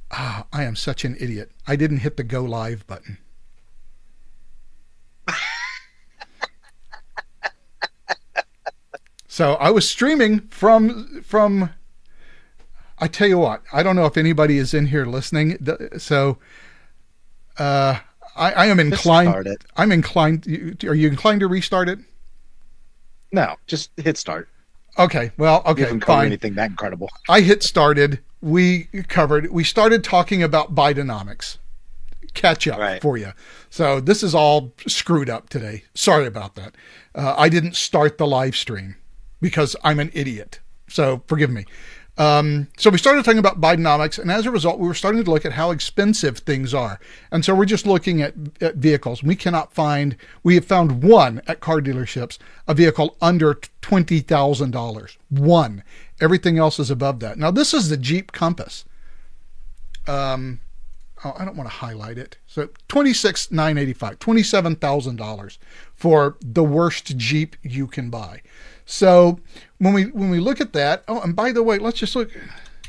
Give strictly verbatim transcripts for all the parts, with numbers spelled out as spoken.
Ah, I am such an idiot. I didn't hit the go live button. So I was streaming from, from, I tell you what, I don't know if anybody is in here listening. So, uh, I, I am inclined, I'm inclined. Are you inclined to restart it? No, just hit start. Okay. Well, okay. We haven't covered anything that incredible. I hit started. We covered, we started talking about Bidenomics. Catch up right. for you. So this is all screwed up today. Sorry about that. Uh, I didn't start the live stream because I'm an idiot. So forgive me. Um, so we started talking about Bidenomics, and as a result, we were starting to look at how expensive things are. And so we're just looking at, at vehicles. We cannot find, we have found one at car dealerships, a vehicle under twenty thousand dollars. One. Everything else is above that. Now, this is the Jeep Compass. Um, oh, I don't want to highlight it. So twenty-six thousand nine hundred eighty-five dollars, twenty-seven thousand dollars for the worst Jeep you can buy. So when we when we look at that, oh, and by the way, let's just look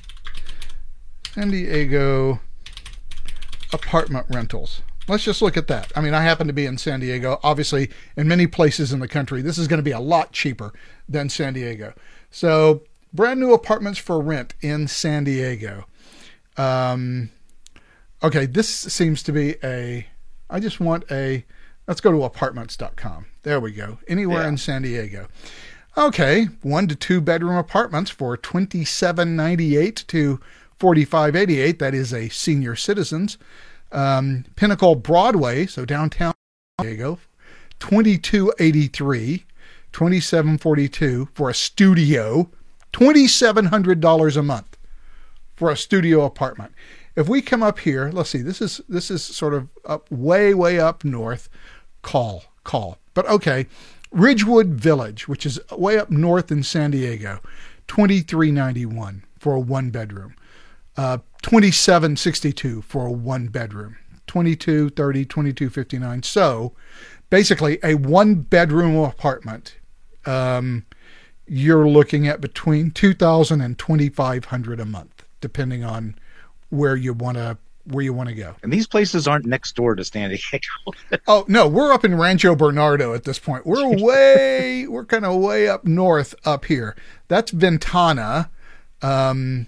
San Diego apartment rentals. Let's just look at that. I mean, I happen to be in San Diego. Obviously, in many places in the country, this is going to be a lot cheaper than San Diego. So brand new apartments for rent in San Diego. Um, okay, this seems to be a, I just want a, let's go to apartments dot com. There we go. Anywhere yeah. in San Diego. Okay, one to two bedroom apartments for twenty-seven ninety-eight to forty-five eighty-eight. That is a senior citizens. Um, Pinnacle Broadway, so downtown San Diego, twenty-two eighty-three, twenty-seven forty-two for a studio, twenty-seven hundred dollars a month for a studio apartment. If we come up here, let's see, this is this is sort of up way way up north. Call call, but okay. Ridgewood Village, which is way up north in San Diego, twenty-three ninety-one for a one bedroom, uh, twenty-seven sixty-two for a one bedroom, twenty-two thirty, twenty-two fifty-nine. So basically a one bedroom apartment, um, you're looking at between two thousand and twenty-five hundred a month, depending on where you want to where you want to go. And these places aren't next door to San Diego. Oh, no, we're up in Rancho Bernardo at this point. We're way, we're kind of way up north up here. That's Ventana. Um,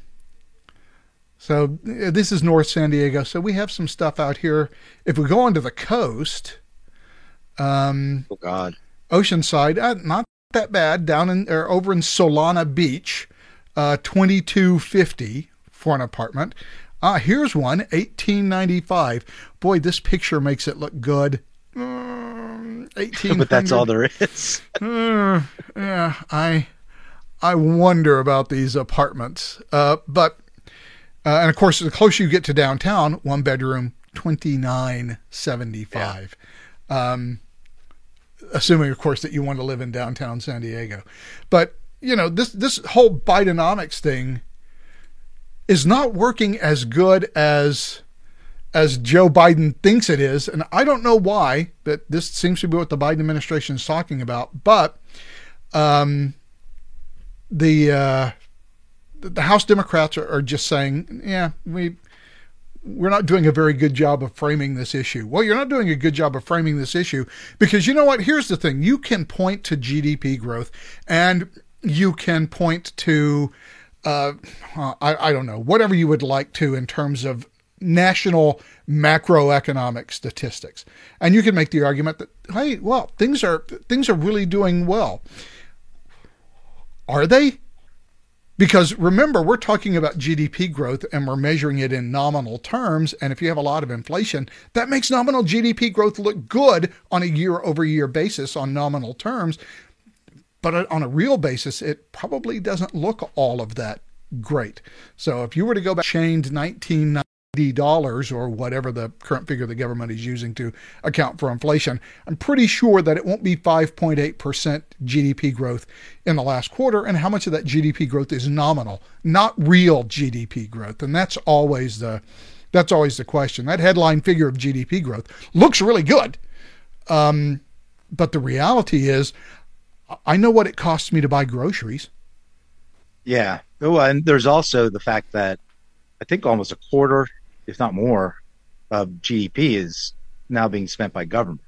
so this is North San Diego. So we have some stuff out here. If we go onto the coast, um, oh God, Oceanside, uh, not that bad, down in, or over in Solana Beach, uh, twenty-two fifty for an apartment. Ah, here's one, eighteen ninety-five. Boy, this picture makes it look good. Um, eighteen. But that's all there is. uh, yeah, I, I wonder about these apartments. Uh, but, uh, and of course, the closer you get to downtown, one bedroom, twenty-nine seventy-five. Yeah. Um, assuming, of course, that you want to live in downtown San Diego. But you know, this this whole Bidenomics thing is not working as good as as Joe Biden thinks it is. And I don't know why, but this seems to be what the Biden administration is talking about. But um, the uh, the House Democrats are, are just saying, yeah, we, we're not doing a very good job of framing this issue. Well, you're not doing a good job of framing this issue because you know what? Here's the thing. You can point to G D P growth and you can point to Uh, I, I don't know, whatever you would like to in terms of national macroeconomic statistics. And you can make the argument that, hey, well, things are, things are really doing well. Are they? Because remember, we're talking about G D P growth and we're measuring it in nominal terms. And if you have a lot of inflation, that makes nominal G D P growth look good on a year over year basis on nominal terms. But on a real basis, it probably doesn't look all of that great. So if you were to go back chained nineteen ninety dollars or whatever the current figure the government is using to account for inflation, I'm pretty sure that it won't be five point eight percent G D P growth in the last quarter. And how much of that G D P growth is nominal, not real G D P growth? And that's always the, that's always the question. That headline figure of G D P growth looks really good. Um, but the reality is, I know what it costs me to buy groceries. Yeah. Oh, and there's also the fact that I think almost a quarter if not more, of G D P is now being spent by government.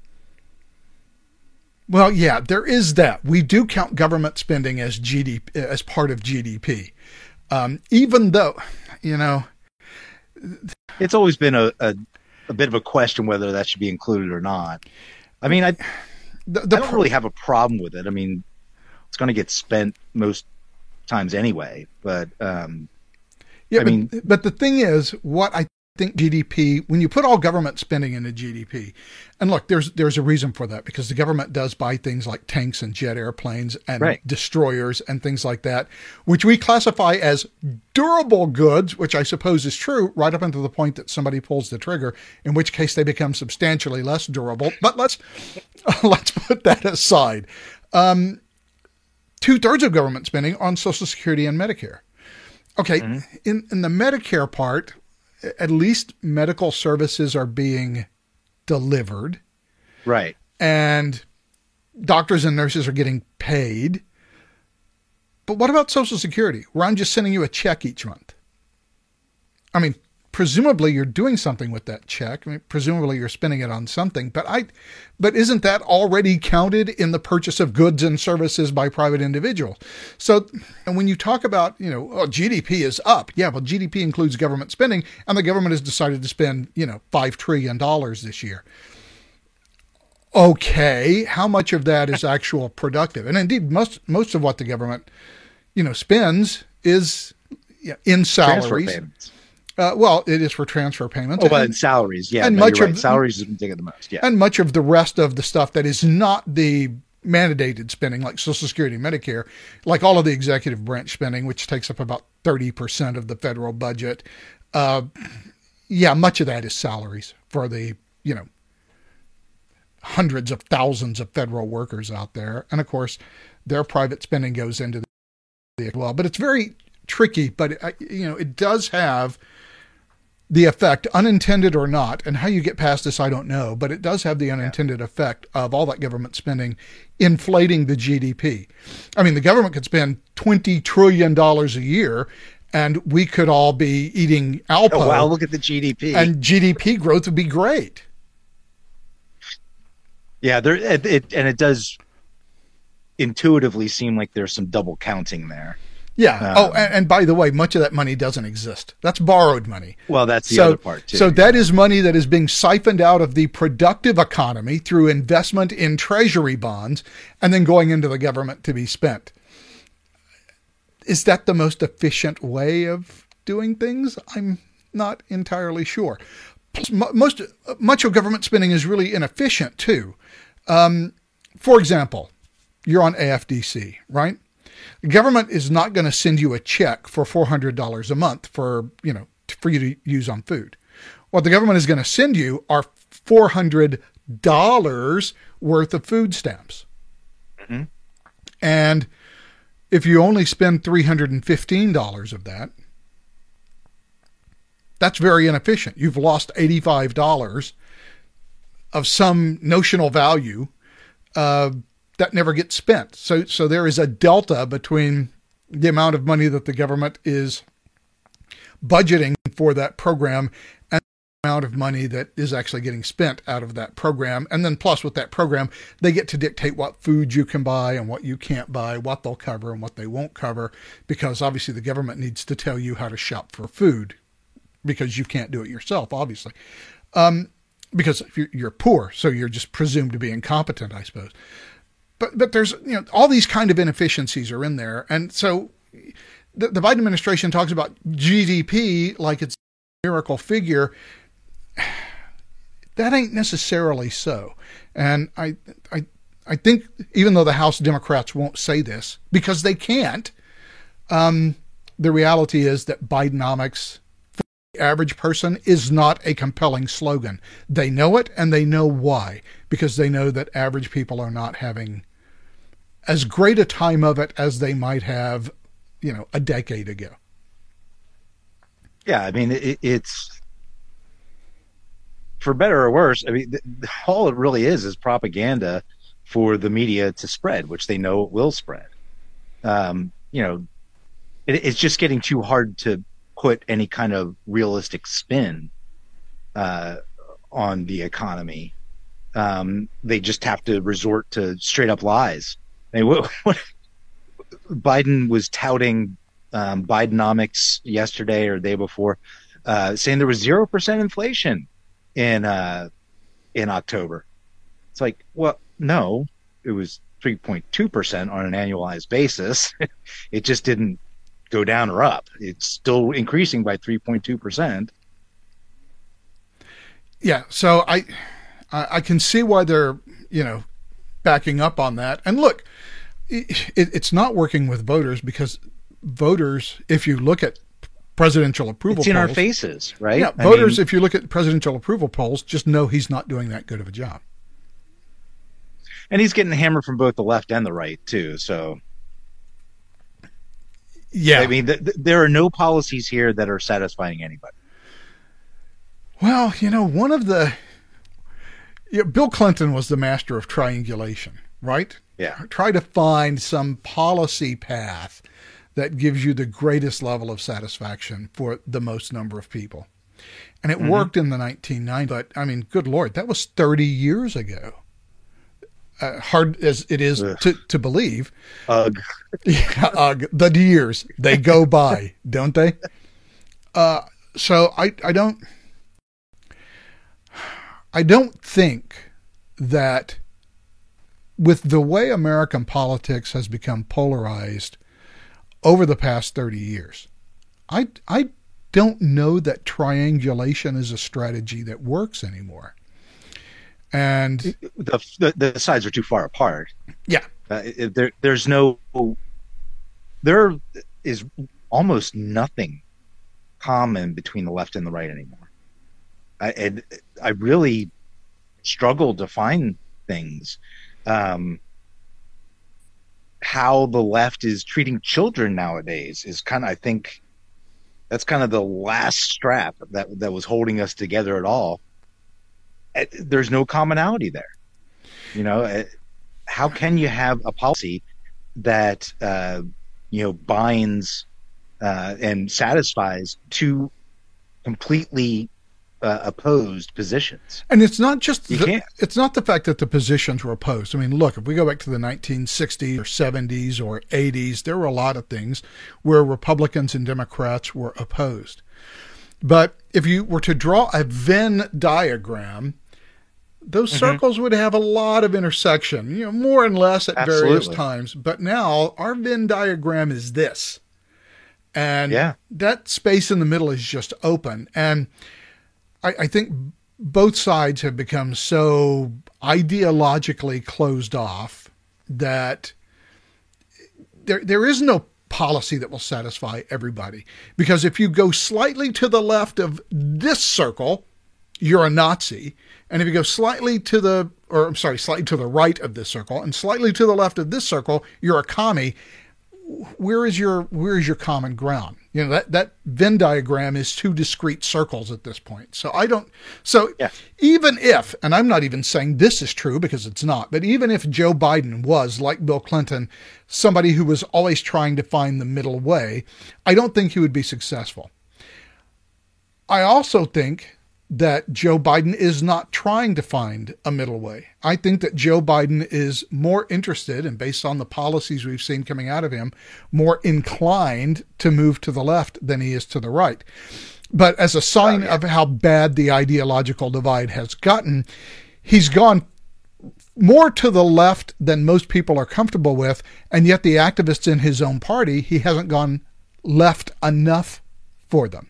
Well, yeah, there is that. We do count government spending as G D P, as part of G D P, um, even though, you know, it's always been a, a, a bit of a question whether that should be included or not. I mean, I, the, the I don't really have a problem with it. I mean, it's going to get spent most times anyway, but um, yeah, I but, mean, but the thing is, what I think G D P, when you put all government spending into G D P, and look, there's there's a reason for that, because the government does buy things like tanks and jet airplanes and right. destroyers and things like that, which we classify as durable goods, which I suppose is true right up until the point that somebody pulls the trigger, in which case they become substantially less durable. But let's let's put that aside. Um, two thirds of government spending on Social Security and Medicare. Okay, mm-hmm. in in the Medicare part, at least medical services are being delivered. Right. And doctors and nurses are getting paid. But what about Social Security, where I'm just sending you a check each month? I mean, presumably you're doing something with that check. I mean, presumably you're spending it on something, but I, but isn't that already counted in the purchase of goods and services by private individuals? So, and when you talk about, you know, oh, G D P is up. Yeah, well, G D P includes government spending, and the government has decided to spend, you know, five trillion dollars this year. Okay. How much of that is actual productive? And indeed, most, most of what the government, you know, spends is yeah, in salaries. Uh, well, it is for transfer payments. Oh, but in salaries, yeah. And no, much you're of right. Salaries is taking the most, yeah. And much of the rest of the stuff that is not the mandated spending, like Social Security, Medicare, like all of the executive branch spending, which takes up about thirty percent of the federal budget. Uh, yeah, much of that is salaries for the, you know, hundreds of thousands of federal workers out there. And of course, their private spending goes into the well, but it's very tricky, but it, you know, it does have the effect, unintended or not, and how you get past this, I don't know, but it does have the unintended yeah. effect of all that government spending inflating the G D P. I mean, the government could spend twenty trillion dollars a year, and we could all be eating Alpo. Oh, wow, look at the G D P. And G D P growth would be great. Yeah, there it, it and it does intuitively seem like there's some double counting there. Yeah. Um, oh, and, and by the way, much of that money doesn't exist. That's borrowed money. Well, that's the so, other part too. So that is money that is being siphoned out of the productive economy through investment in treasury bonds and then going into the government to be spent. Is that the most efficient way of doing things? I'm not entirely sure. Most, much of government spending is really inefficient too. Um, for example, you're on A F D C, right? The government is not going to send you a check for four hundred dollars a month for, you know, for you to use on food. What the government is going to send you are four hundred dollars worth of food stamps. Mm-hmm. And if you only spend three hundred fifteen dollars of that, that's very inefficient. You've lost eighty-five dollars of some notional value uh, that never gets spent. So, so there is a delta between the amount of money that the government is budgeting for that program and the amount of money that is actually getting spent out of that program. And then plus with that program, they get to dictate what food you can buy and what you can't buy, what they'll cover and what they won't cover, because obviously the government needs to tell you how to shop for food because you can't do it yourself, obviously. Um, because you're, you're poor, so you're just presumed to be incompetent, I suppose. But but there's, you know, all these kind of inefficiencies are in there. And so the, the Biden administration talks about G D P like it's a miracle figure. That ain't necessarily so. And I, I, I think even though the House Democrats won't say this because they can't, um, the reality is that Bidenomics for the average person is not a compelling slogan. They know it and they know why, because they know that average people are not having as great a time of it as they might have, you know, a decade ago. Yeah, I mean, it, it's, for better or worse, I mean, the, all it really is is propaganda for the media to spread, which they know it will spread. Um, you know, it, it's just getting too hard to put any kind of realistic spin uh, on the economy. Um, they just have to resort to straight up lies. I mean, what, what Biden was touting um, Bidenomics yesterday or the day before, uh, saying there was zero percent inflation in uh, in October. It's like, well, no, it was three point two percent on an annualized basis. It just didn't go down or up. It's still increasing by three point two percent. Yeah, so I I can see why they're, you know, backing up on that. And look, it, it's not working with voters because voters, if you look at presidential approval it's in polls, our faces, right? Yeah, I voters, mean, if you look at presidential approval polls, just know he's not doing that good of a job. And he's getting hammered from both the left and the right, too. So, yeah, I mean, th- th- there are no policies here that are satisfying anybody. Well, you know, one of the yeah, Bill Clinton was the master of triangulation, right? Yeah. Try to find some policy path that gives you the greatest level of satisfaction for the most number of people. And it mm-hmm. worked in the nineteen nineties. But, I mean, good Lord, that was thirty years ago. Uh, hard as it is to, to believe. Ugh. Yeah, ugh. The years, they go by, don't they? Uh, so I, I don't... I don't think that with the way American politics has become polarized over the past thirty years, I, I don't know that triangulation is a strategy that works anymore. And the, the, the sides are too far apart. Yeah. Uh, there, there's no, there is almost nothing common between the left and the right anymore. I, and I really struggled to find things. Um, how the left is treating children nowadays is kind of, I think, that's kind of the last strap that that was holding us together at all. There's no commonality there. You know, how can you have a policy that uh, you know binds uh, and satisfies two completely Uh, opposed positions? And it's not just the, it's not the fact that the positions were opposed. I mean, look, if we go back to the nineteen sixties or seventies or eighties, there were a lot of things where Republicans and Democrats were opposed. But if you were to draw a Venn diagram, those mm-hmm. circles would have a lot of intersection, you know, more and less at Absolutely. various times. But now our Venn diagram is this. And yeah. that space in the middle is just open. And I think both sides have become so ideologically closed off that there there is no policy that will satisfy everybody. Because if you go slightly to the left of this circle, you're a Nazi. And if you go slightly to the, or I'm sorry, slightly to the right of this circle and slightly to the left of this circle, you're a commie. Where is your where is your common ground? You know, that, that Venn diagram is two discrete circles at this point. So I don't, so yeah. even if, and I'm not even saying this is true because it's not, but even if Joe Biden was, like Bill Clinton, somebody who was always trying to find the middle way, I don't think he would be successful. I also think that Joe Biden is not trying to find a middle way. I think that Joe Biden is more interested, and based on the policies we've seen coming out of him, more inclined to move to the left than he is to the right. But as a sign oh, yeah. of how bad the ideological divide has gotten, he's gone more to the left than most people are comfortable with, and yet the activists in his own party, he hasn't gone left enough for them.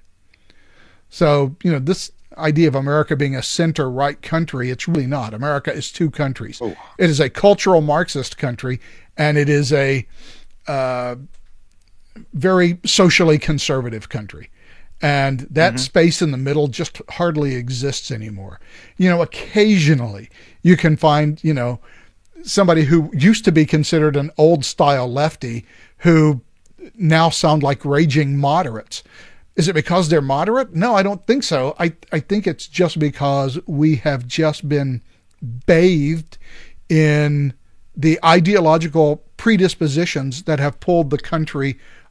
So, you know, this idea of America being a center-right country, it's really not. America is two countries. Oh. It is a cultural Marxist country, and it is a uh, very socially conservative country. And that mm-hmm. space in the middle just hardly exists anymore. You know, occasionally you can find, you know, somebody who used to be considered an old-style lefty who now sound like raging moderates. Is it because they're moderate? No, I don't think so. I, I think it's just because we have just been bathed in the ideological predispositions that have pulled the country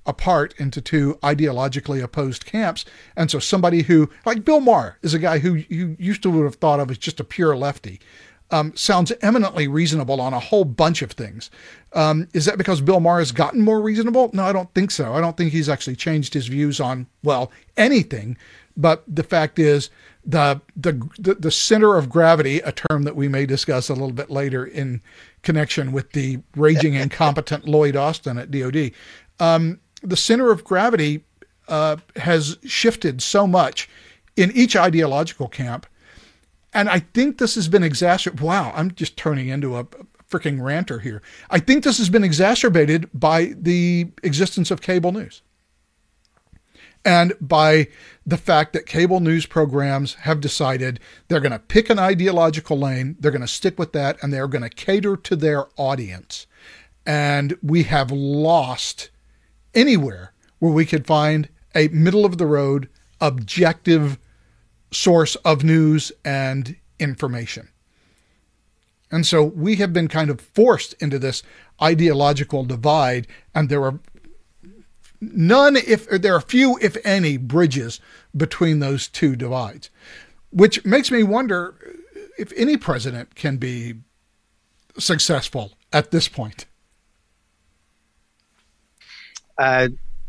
apart into two ideologically opposed camps. And so somebody who, like Bill Maher, is a guy who you used to would have thought of as just a pure lefty, um, sounds eminently reasonable on a whole bunch of things. Um, is that because Bill Maher has gotten more reasonable? No, I don't think so. I don't think he's actually changed his views on, well, anything. But the fact is, the, the the the center of gravity, a term that we may discuss a little bit later in connection with the raging incompetent Lloyd Austin at D O D, um, the center of gravity uh, has shifted so much in each ideological camp. And I think this has been exacerbated. Wow, I'm just turning into a freaking ranter here. I think this has been exacerbated by the existence of cable news. And by the fact that cable news programs have decided they're going to pick an ideological lane, they're going to stick with that, and they're going to cater to their audience. And we have lost anywhere where we could find a middle-of-the-road, objective source of news and information. And so we have been kind of forced into this ideological divide, and there are none, if there are few, if any, bridges between those two divides, which makes me wonder if any president can be successful at this point. Uh,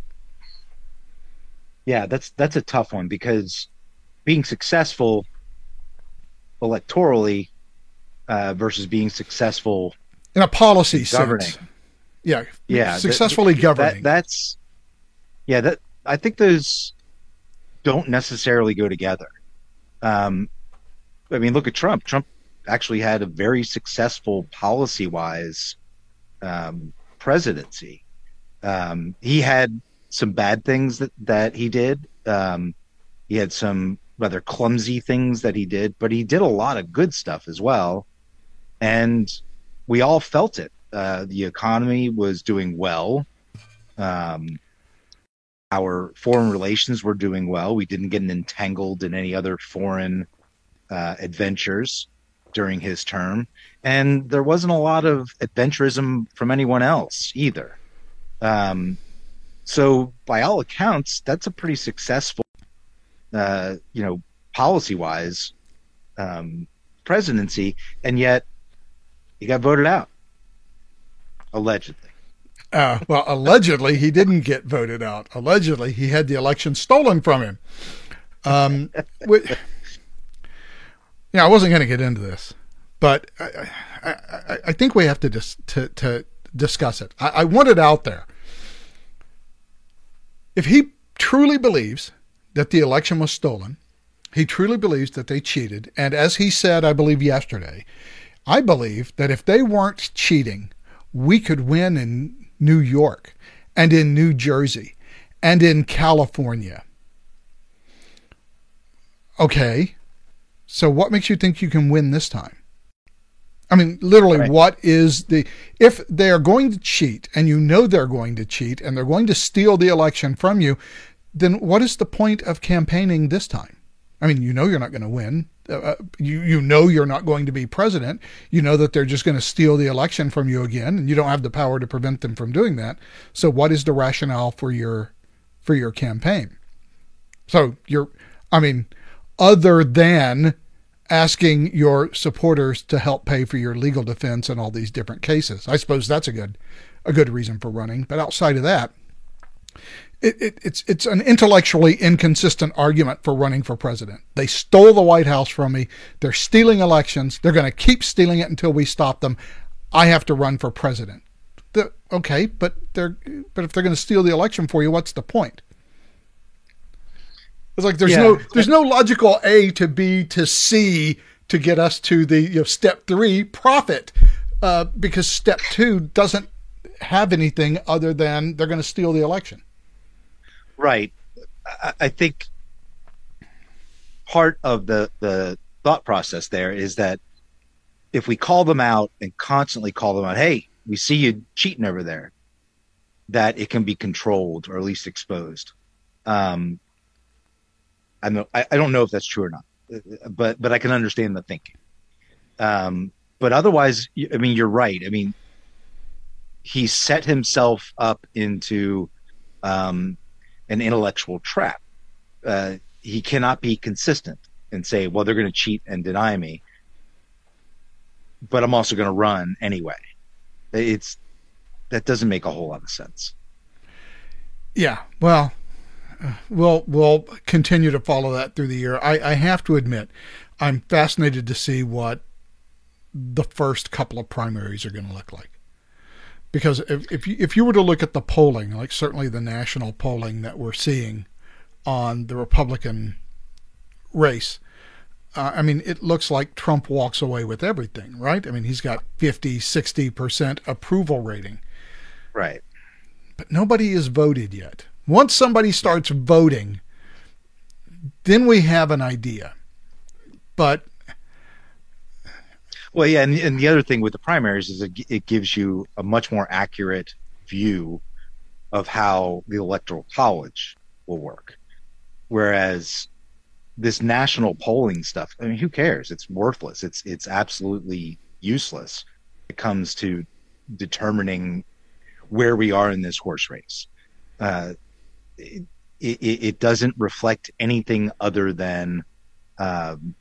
yeah, that's that's a tough one, because being successful electorally uh, versus being successful in a policy governing, sense. yeah, yeah, successfully that, governing. That, that's yeah, that I think those don't necessarily go together. Um, I mean, look at Trump. Trump actually had a very successful policy-wise um, presidency. Um, he had some bad things that, that he did. Um, he had some rather clumsy things that he did, but he did a lot of good stuff as well. And we all felt it. Uh, the economy was doing well. Um, our foreign relations were doing well. We didn't get entangled in any other foreign uh, adventures during his term. And there wasn't a lot of adventurism from anyone else either. Um, so by all accounts, that's a pretty successful, uh, you know, policy-wise um, presidency. And yet he got voted out, allegedly. Uh, well, allegedly, he didn't get voted out. Allegedly, he had the election stolen from him. Um, we, yeah, I wasn't going to get into this, but I, I, I think we have to dis, to, to discuss it. I, I want it out there. If he truly believes that the election was stolen, he truly believes that they cheated, and as he said, I believe yesterday, I believe that if they weren't cheating, we could win in New York and in New Jersey and in California. Okay, so what makes you think you can win this time? I mean, literally, right. What is the, if they're going to cheat and you know they're going to cheat and they're going to steal the election from you, then what is the point of campaigning this time? I mean, you know you're not going to win. Uh, you you know you're not going to be president. You know that they're just going to steal the election from you again, and you don't have the power to prevent them from doing that. So what is the rationale for your for your campaign? So you're, I mean, other than asking your supporters to help pay for your legal defense in all these different cases, I suppose that's a good a good reason for running. But outside of that, It, it, it's it's an intellectually inconsistent argument for running for president. They stole the White House from me. They're stealing elections. They're going to keep stealing it until we stop them. I have to run for president. The, okay, but they're but if they're going to steal the election for you, what's the point? It's like there's yeah. no there's no logical A to B to C to get us to the you know, step three, profit, uh, because step two doesn't have anything other than they're going to steal the election. Right. I, I think part of the, the thought process there is that if we call them out and constantly call them out, hey, we see you cheating over there, that it can be controlled or at least exposed. Um, I know, I, I don't know if that's true or not, but, but I can understand the thinking. Um, but otherwise, I mean, you're right. I mean, he set himself up into um, an intellectual trap. Uh, he cannot be consistent and say, well, they're going to cheat and deny me, but I'm also going to run anyway. It's, that doesn't make a whole lot of sense. Yeah. Well, uh, we'll, we'll continue to follow that through the year. I, I have to admit, I'm fascinated to see what the first couple of primaries are going to look like. Because if, if you, if you were to look at the polling, like certainly the national polling that we're seeing on the Republican race, uh, I mean, it looks like Trump walks away with everything, right? I mean, he's got fifty, sixty percent approval rating. Right. But nobody has voted yet. Once somebody starts voting, then we have an idea. But well, yeah, and, and the other thing with the primaries is it, it gives you a much more accurate view of how the Electoral College will work. Whereas this national polling stuff, I mean, who cares? It's worthless. It's it's absolutely useless. It comes to determining where we are in this horse race. Uh, it, it, it doesn't reflect anything other than um,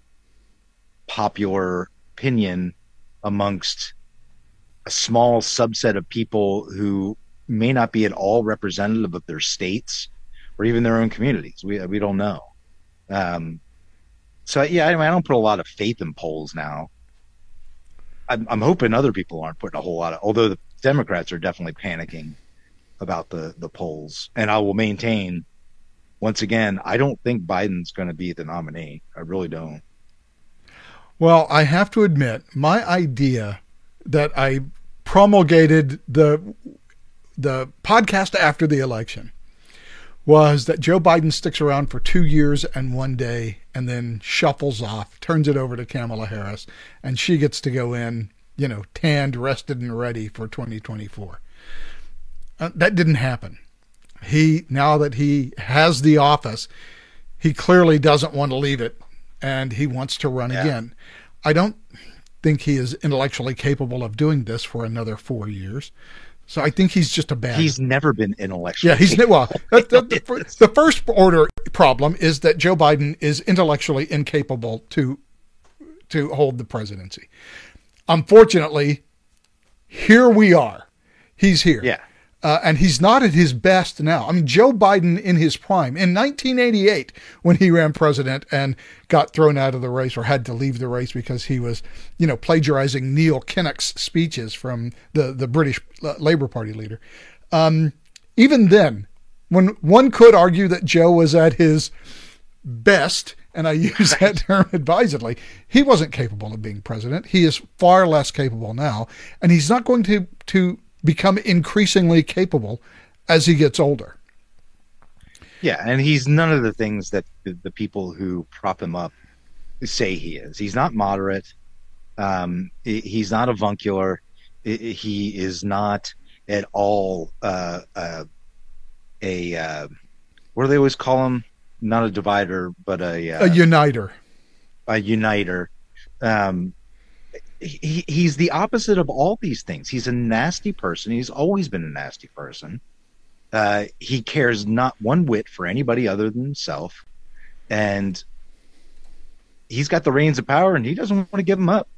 popular opinion amongst a small subset of people who may not be at all representative of their states or even their own communities. We we don't know. Um, so yeah, I, mean, I don't put a lot of faith in polls now. I'm, I'm hoping other people aren't putting a whole lot of, although the Democrats are definitely panicking about the, the polls. And I will maintain, once again, I don't think Biden's going to be the nominee. I really don't. Well, I have to admit, my idea that I promulgated the the podcast after the election was that Joe Biden sticks around for two years and one day and then shuffles off, turns it over to Kamala Harris, and she gets to go in, you know, tanned, rested, and ready for twenty twenty-four. Uh, that didn't happen. He, now that he has the office, he clearly doesn't want to leave it, and he wants to run yeah. again. I don't think he is intellectually capable of doing this for another four years. So I think he's just a bad. He's never been intellectually. Yeah, he's well. That, that, the, the first order problem is that Joe Biden is intellectually incapable to to hold the presidency. Unfortunately, here we are. He's here. Yeah. Uh, and he's not at his best now. I mean, Joe Biden in his prime, in nineteen eighty-eight, when he ran president and got thrown out of the race or had to leave the race because he was, you know, plagiarizing Neil Kinnock's speeches from the, the British Labour Party leader. Um, even then, when one could argue that Joe was at his best, and I use that term advisedly, he wasn't capable of being president. He is far less capable now, and he's not going to to become increasingly capable as he gets older. Yeah, and he's none of the things that the, the people who prop him up say he is. He's not moderate. Um, he's not avuncular. He is not at all uh, uh, a, uh, what do they always call him? Not a divider, but a... Uh, a uniter. A uniter. Um He, he's the opposite of all these things. He's a nasty person. He's always been a nasty person. Uh, he cares not one whit for anybody other than himself. And he's got the reins of power, and he doesn't want to give them up.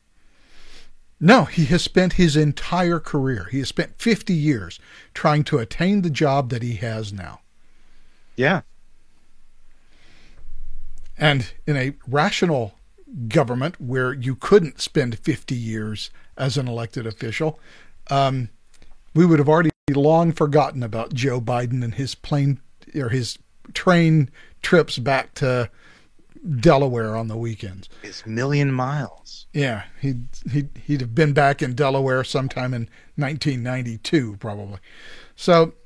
No, he has spent his entire career. He has spent fifty years trying to attain the job that he has now. Yeah. And in a rational government where you couldn't spend fifty years as an elected official, um, we would have already long forgotten about Joe Biden and his plane or his train trips back to Delaware on the weekends. His million miles. Yeah, he'd, he'd, he'd have been back in Delaware sometime in nineteen ninety-two, probably. So,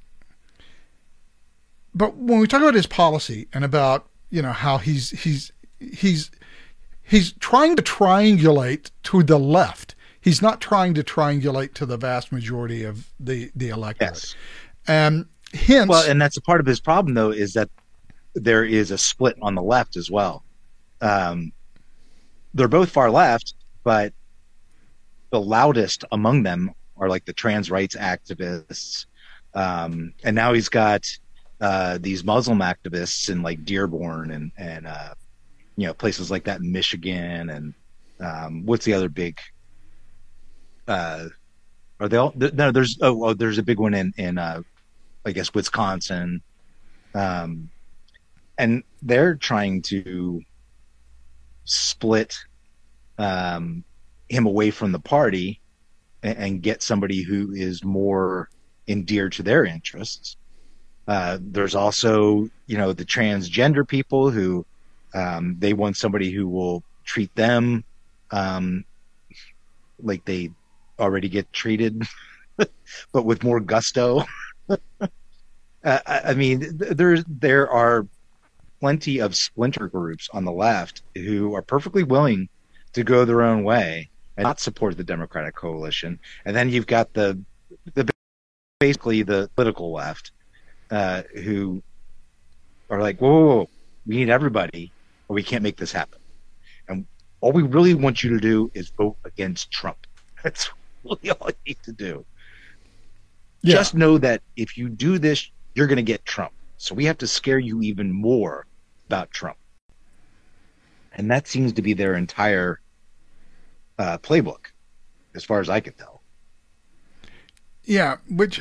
but when we talk about his policy and about, you know, how he's, he's, he's, He's trying to triangulate to the left. He's not trying to triangulate to the vast majority of the, the electorate. Yes. And hence... Well, and that's a part of his problem, though, is that there is a split on the left as well. Um, they're both far left, but the loudest among them are like the trans rights activists, Um, and now he's got uh, these Muslim activists in like Dearborn and and uh, you know places like that in Michigan and um, what's the other big? Uh, are they all? No, there's oh, oh there's a big one in in uh, I guess Wisconsin, um, and they're trying to split um, him away from the party and, and get somebody who is more endeared to their interests. Uh, there's also, you know, the transgender people who um, they want somebody who will treat them um, like they already get treated, but with more gusto. uh, I, I mean, there there are plenty of splinter groups on the left who are perfectly willing to go their own way and not support the Democratic coalition. And then you've got the the basically the political left uh, who are like, whoa, whoa, whoa, we need everybody or we can't make this happen. And all we really want you to do is vote against Trump. That's really all you need to do. Yeah. Just know that if you do this, you're going to get Trump. So we have to scare you even more about Trump. And that seems to be their entire uh, playbook, as far as I can tell. Yeah, which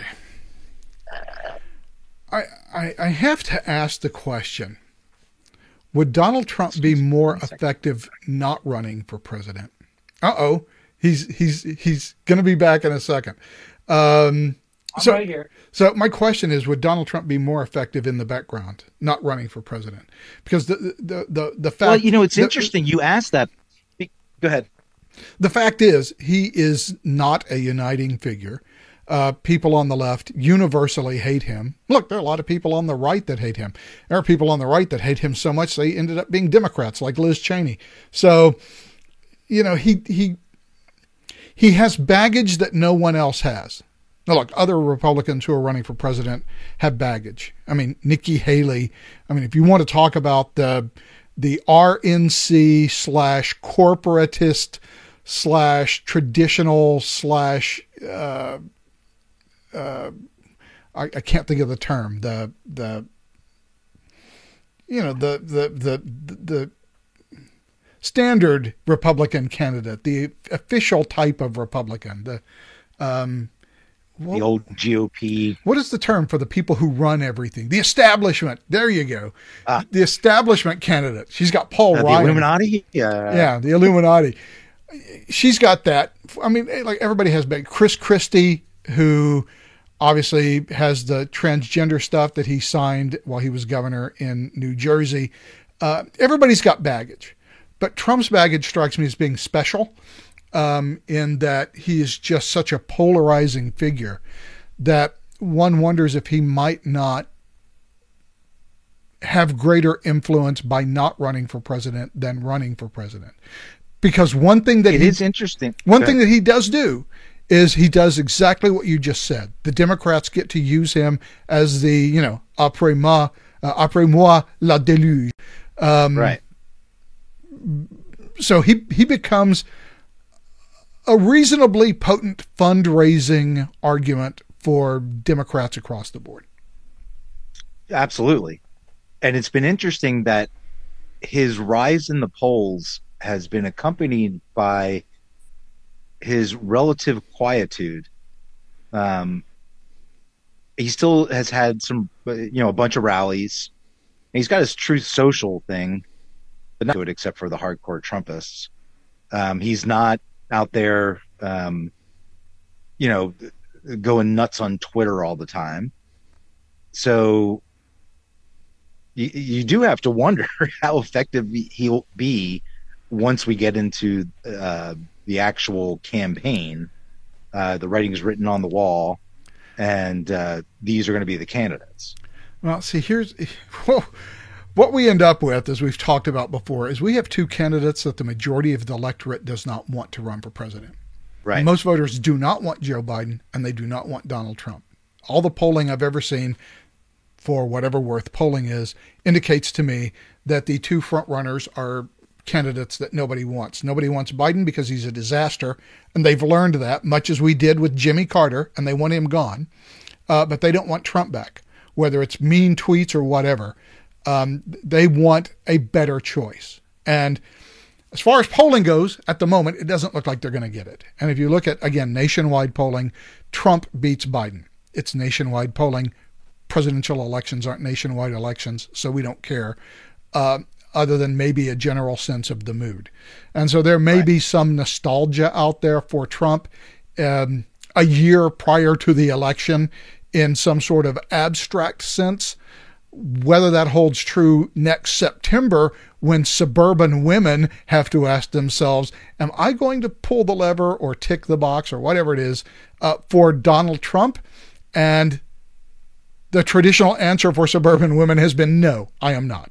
I, I I have to ask the question, would Donald Trump be more effective not running for president? Uh-oh, he's he's he's going to be back in a second. Um, I'm so, right here. So my question is, would Donald Trump be more effective in the background, not running for president? Because the the the, the fact... Well, you know, it's the, interesting you asked that. Go ahead. The fact is, he is not a uniting figure. Uh, people on the left universally hate him. Look, there are a lot of people on the right that hate him. There are people on the right that hate him so much they ended up being Democrats, like Liz Cheney. So, you know, he he he has baggage that no one else has. Now, look, other Republicans who are running for president have baggage. I mean, Nikki Haley. I mean, if you want to talk about the the R N C slash corporatist slash traditional slash uh, uh, I, I can't think of the term. The the you know the the the the standard Republican candidate, the official type of Republican, the um, the old G O P. What is the term for the people who run everything? The establishment. There you go. Ah. The establishment candidate. She's got Paul uh, Ryan. The Illuminati? Yeah. Yeah, the Illuminati. She's got that. I mean, like everybody has been. Chris Christie, who obviously has the transgender stuff that he signed while he was governor in New Jersey. Uh, everybody's got baggage. But Trump's baggage strikes me as being special. Um, in that he is just such a polarizing figure that one wonders if he might not have greater influence by not running for president than running for president. Because one thing that it he, is interesting. One thing that he does do is he does exactly what you just said. The Democrats get to use him as the, you know, après moi, uh, après moi la déluge. Um, right. So he he becomes a reasonably potent fundraising argument for Democrats across the board. Absolutely. And it's been interesting that his rise in the polls has been accompanied by his relative quietude. Um, he still has had some, you know, a bunch of rallies. He's got his Truth Social thing, but not to it except for the hardcore Trumpists. Um, he's not out there, um, you know, going nuts on Twitter all the time. So you, you do have to wonder how effective he'll be once we get into uh, the actual campaign. Uh, the writing is written on the wall, and uh, these are going to be the candidates. Well, see, here's whoa, what we end up with, as we've talked about before, is we have two candidates that the majority of the electorate does not want to run for president. Right. Most voters do not want Joe Biden, and they do not want Donald Trump. All the polling I've ever seen, for whatever worth polling is, indicates to me that the two front runners are candidates that nobody wants. Nobody wants Biden because he's a disaster, and they've learned that, much as we did with Jimmy Carter, and they want him gone. uh, but they don't want Trump back, whether it's mean tweets or whatever. Um, they want a better choice. And as far as polling goes, at the moment, it doesn't look like they're going to get it. And if you look at, again, nationwide polling, Trump beats Biden. It's nationwide polling. Presidential elections aren't nationwide elections, so we don't care, uh, other than maybe a general sense of the mood. And so there may right. be some nostalgia out there for Trump um, a year prior to the election in some sort of abstract sense. Whether that holds true next September when suburban women have to ask themselves, am I going to pull the lever or tick the box or whatever it is uh, for Donald Trump? And the traditional answer for suburban women has been, no, I am not.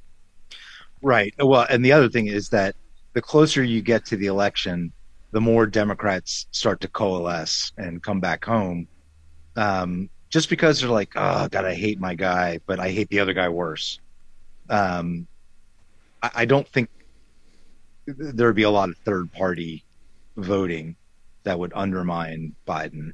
Right. Well, and the other thing is that the closer you get to the election, the more Democrats start to coalesce and come back home. Um, just because they're like, oh, God, I hate my guy, but I hate the other guy worse. Um, I, I don't think there would be a lot of third party voting that would undermine Biden.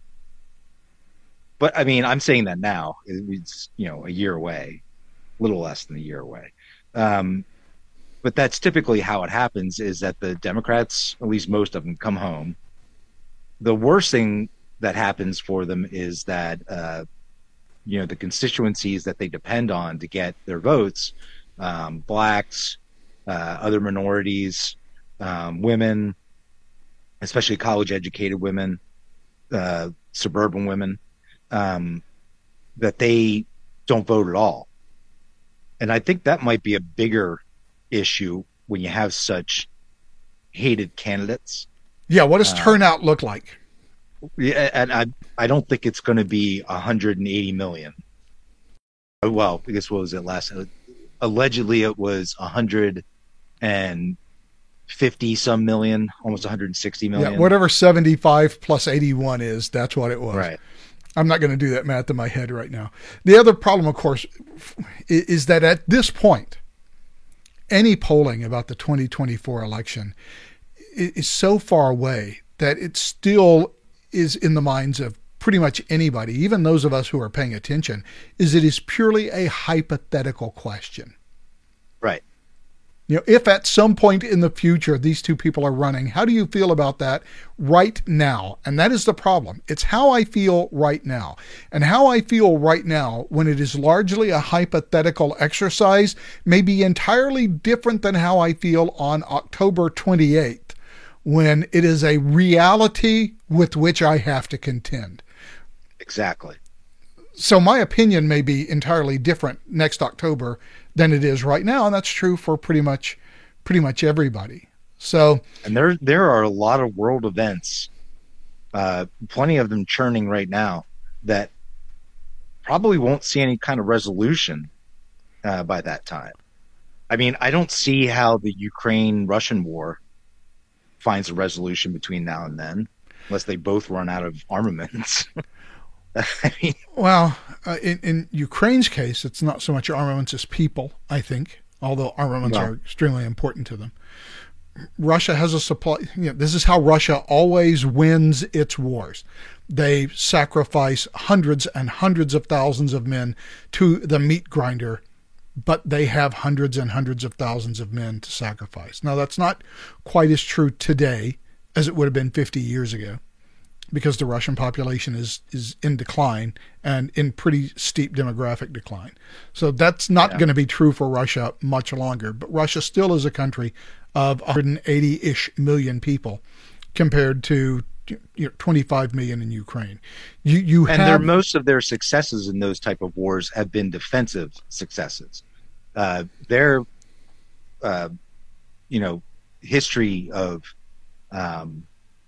But I mean, I'm saying that now. It's, you know, a year away, a little less than a year away. Um, but that's typically how it happens, is that the Democrats, at least most of them, come home. The worst thing that happens for them is that, uh, you know, the constituencies that they depend on to get their votes, um, blacks, uh, other minorities, um, women, especially college educated women, uh, suburban women, um, that they don't vote at all. And I think that might be a bigger issue when you have such hated candidates. Yeah. What does uh, turnout look like? Yeah, and I I don't think it's going to be one hundred eighty million. Well, I guess what was it last? Allegedly, it was one hundred fifty some million, almost one hundred sixty million. Yeah, whatever seventy-five plus eighty-one is, that's what it was. Right. I'm not going to do that math in my head right now. The other problem, of course, is that at this point, any polling about the twenty twenty-four election is so far away that it still is in the minds of pretty much anybody, even those of us who are paying attention, is it is purely a hypothetical question. Right. You know, if at some point in the future these two people are running, how do you feel about that right now? And that is the problem. It's how I feel right now. And how I feel right now, when it is largely a hypothetical exercise, may be entirely different than how I feel on October twenty-eighth, when it is a reality with which I have to contend. Exactly. So my opinion may be entirely different next October than it is right now, and that's true for pretty much pretty much everybody. So, and there there are a lot of world events, uh, plenty of them churning right now, that probably won't see any kind of resolution uh, by that time. I mean, I don't see how the Ukraine-Russian war finds a resolution between now and then, unless they both run out of armaments. I mean, well, uh, in, in Ukraine's case, it's not so much armaments as people, I think, although armaments no. are extremely important to them. Russia has a supply. You know, this is how Russia always wins its wars. They sacrifice hundreds and hundreds of thousands of men to the meat grinder, but they have hundreds and hundreds of thousands of men to sacrifice. Now, that's not quite as true today as it would have been fifty years ago, because the Russian population is is in decline and in pretty steep demographic decline. So that's not yeah. going to be true for Russia much longer. But Russia still is a country of one hundred eighty-ish million people compared to, you know, twenty-five million in Ukraine. You you and have most of their successes in those type of wars have been defensive successes. Uh, their uh, you know history of um,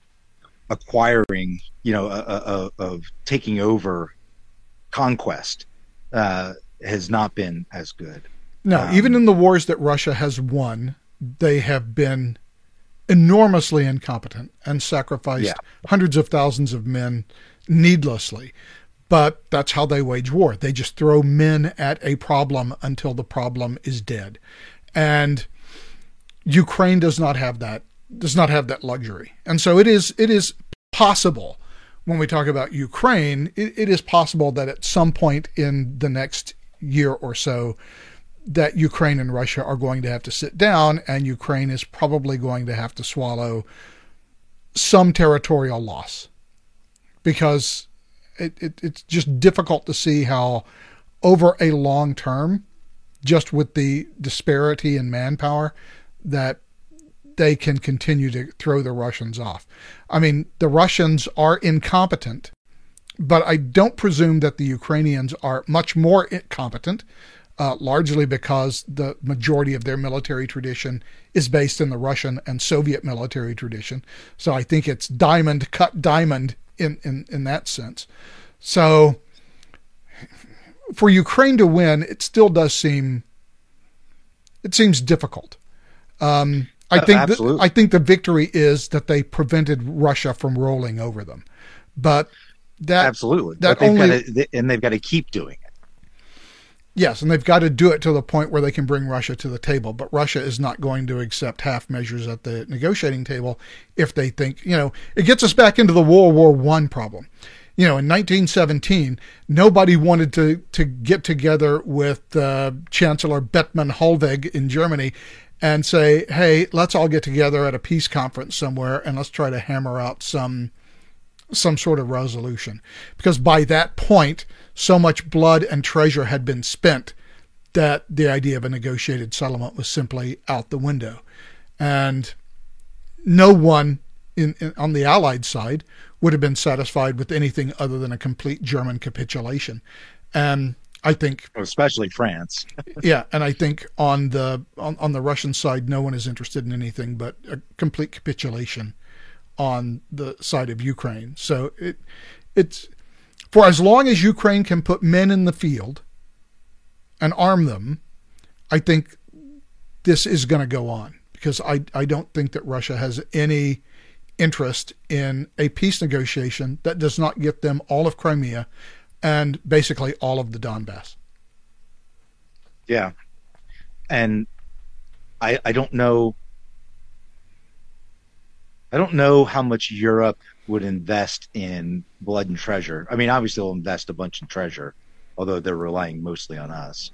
acquiring, you know, uh, uh, of taking over conquest uh, has not been as good. No, um, even in the wars that Russia has won, they have been enormously incompetent and sacrificed yeah. hundreds of thousands of men needlessly. But that's how they wage war. They just throw men at a problem until the problem is dead. And Ukraine does not have that, does not have that luxury. And so it is, it is possible when we talk about Ukraine, it, it is possible that at some point in the next year or so, that Ukraine and Russia are going to have to sit down, and Ukraine is probably going to have to swallow some territorial loss, because it, it, it's just difficult to see how over a long term, just with the disparity in manpower, that they can continue to throw the Russians off. I mean, the Russians are incompetent, but I don't presume that the Ukrainians are much more incompetent, uh, largely because the majority of their military tradition is based in the Russian and Soviet military tradition. So I think it's diamond cut diamond in, in, in that sense. So for Ukraine to win, it still does seem, it seems difficult. Um, I think uh, that, I think the victory is that they prevented Russia from rolling over them, but that absolutely that but only gotta, and they've got to keep doing it. Yes, and they've got to do it to the point where they can bring Russia to the table. But Russia is not going to accept half measures at the negotiating table if they think, you know, it gets us back into the World War One problem. You know, in nineteen seventeen, nobody wanted to to get together with uh, Chancellor Bethmann Hollweg in Germany and say, hey, let's all get together at a peace conference somewhere and let's try to hammer out some some sort of resolution. Because by that point, so much blood and treasure had been spent that the idea of a negotiated settlement was simply out the window. And no one in, in on the Allied side would have been satisfied with anything other than a complete German capitulation. And I think, especially France. yeah, and I think on the on, on the Russian side, no one is interested in anything but a complete capitulation on the side of Ukraine. So it it's for as long as Ukraine can put men in the field and arm them, I think this is going to go on, because I I don't think that Russia has any interest in a peace negotiation that does not get them all of Crimea and basically all of the Donbass. Yeah. And I I don't know I don't know how much Europe would invest in blood and treasure. I mean, obviously they'll invest a bunch in treasure, although they're relying mostly on us.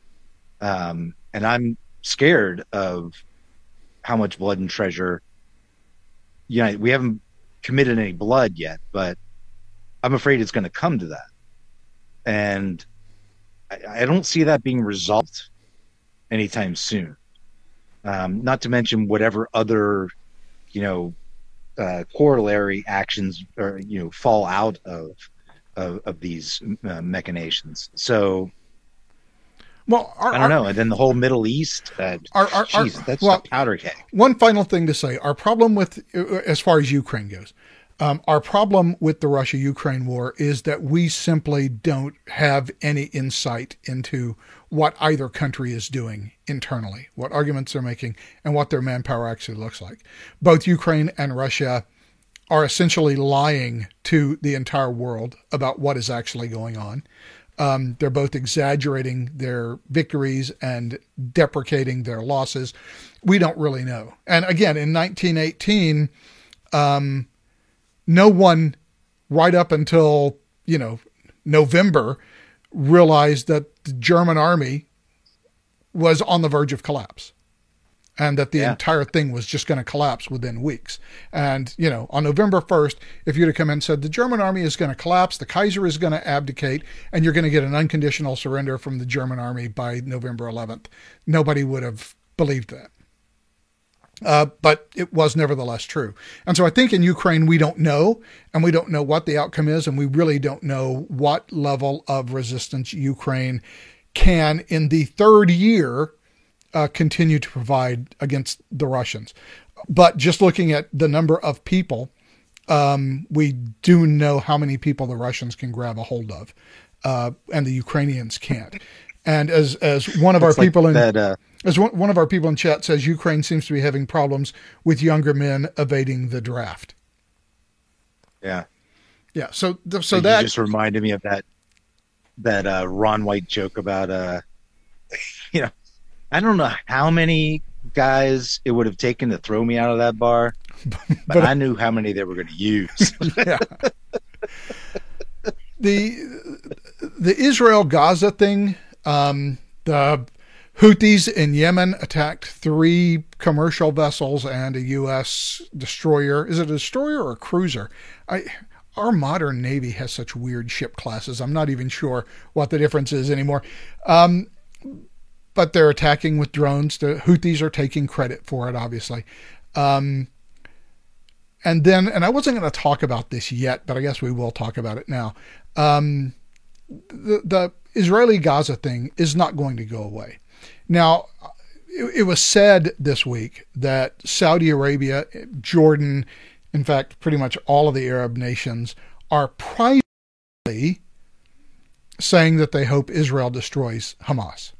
Um, and I'm scared of how much blood and treasure. Yeah, you know, we haven't committed any blood yet, but I'm afraid it's going to come to that. And I, I don't see that being resolved anytime soon. Um, not to mention whatever other, you know, uh, corollary actions or, you know, fall out of of, of these uh, machinations. So, well, our, I don't know. And then the whole Middle East, uh, our, our, geez, our, that's well, a powder keg. One final thing to say: our problem with, as far as Ukraine goes, um, our problem with the Russia-Ukraine war is that we simply don't have any insight into what either country is doing internally, what arguments they're making, and what their manpower actually looks like. Both Ukraine and Russia are essentially lying to the entire world about what is actually going on. Um, they're both exaggerating their victories and deprecating their losses. We don't really know. And again, in nineteen eighteen, um, no one right up until, you know, November realized that the German army was on the verge of collapse and that the yeah. entire thing was just going to collapse within weeks. And, you know, on November first, if you'd have come in and said, the German army is going to collapse, the Kaiser is going to abdicate, and you're going to get an unconditional surrender from the German army by November eleventh, nobody would have believed that. Uh, but it was nevertheless true. And so I think in Ukraine, we don't know, and we don't know what the outcome is, and we really don't know what level of resistance Ukraine can, in the third year, uh, continue to provide against the Russians. But just looking at the number of people, um, we do know how many people the Russians can grab a hold of, uh, and the Ukrainians can't. And as as one of it's our people like in that, uh... as one, one of our people in chat says, Ukraine seems to be having problems with younger men evading the draft. Yeah, yeah. So so, so you that just reminded me of that that uh, Ron White joke about uh, you know, I don't know how many guys it would have taken to throw me out of that bar, but, but I knew how many they were going to use. Yeah. the the Israel-Gaza thing, um, the Houthis in Yemen attacked three commercial vessels and a U S destroyer. Is it a destroyer or a cruiser? I, our modern Navy has such weird ship classes. I'm not even sure what the difference is anymore. Um, but they're attacking with drones. The Houthis are taking credit for it, obviously. Um, and then, and I wasn't going to talk about this yet, but I guess we will talk about it now. Um, the, the Israeli-Gaza thing is not going to go away. Now, it, it was said this week that Saudi Arabia, Jordan, in fact, pretty much all of the Arab nations are privately saying that they hope Israel destroys Hamas.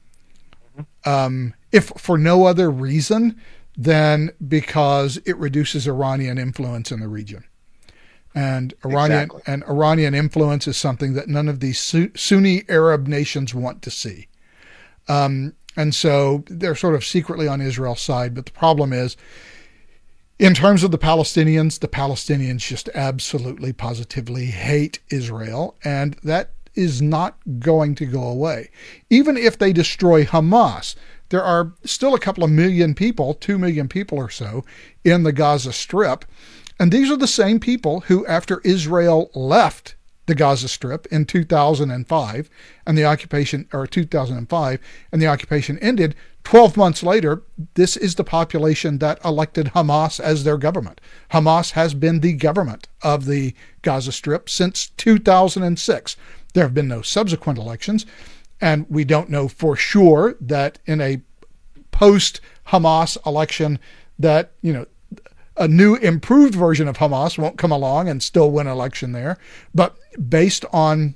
Um, if for no other reason than because it reduces Iranian influence in the region. And Iranian exactly. and Iranian influence is something that none of these Sunni Arab nations want to see. Um, and so they're sort of secretly on Israel's side. But the problem is, in terms of the Palestinians, the Palestinians just absolutely, positively hate Israel. And that is not going to go away. Even if they destroy Hamas, there are still a couple of million people, two million people or so, in the Gaza Strip. And these are the same people who, after Israel left the Gaza Strip in two thousand five and the occupation, or two thousand five, and the occupation ended, twelve months later, this is the population that elected Hamas as their government. Hamas has been the government of the Gaza Strip since two thousand six. There have been no subsequent elections, and we don't know for sure that in a post-Hamas election that, you know, a new improved version of Hamas won't come along and still win an election there. But based on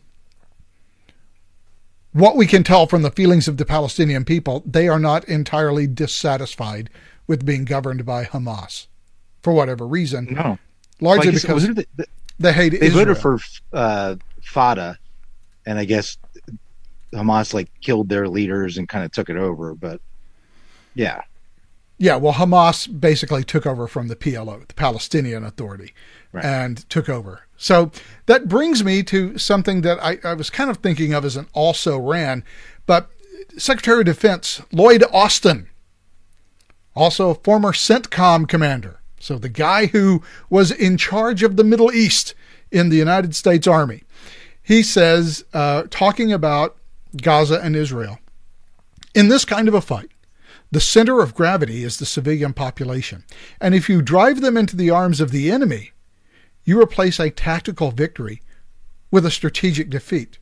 what we can tell from the feelings of the Palestinian people, they are not entirely dissatisfied with being governed by Hamas for whatever reason. No. Largely like because the, the, they hate they Israel. They voted for uh, Fatah, and I guess Hamas like killed their leaders and kind of took it over. But yeah. Yeah, well, Hamas basically took over from the P L O, the Palestinian Authority, right, and took over. So that brings me to something that I, I was kind of thinking of as an also ran, but Secretary of Defense Lloyd Austin, also a former CENTCOM commander, so the guy who was in charge of the Middle East in the United States Army, he says, uh, talking about Gaza and Israel, in this kind of a fight, the center of gravity is the civilian population. And if you drive them into the arms of the enemy, you replace a tactical victory with a strategic defeat.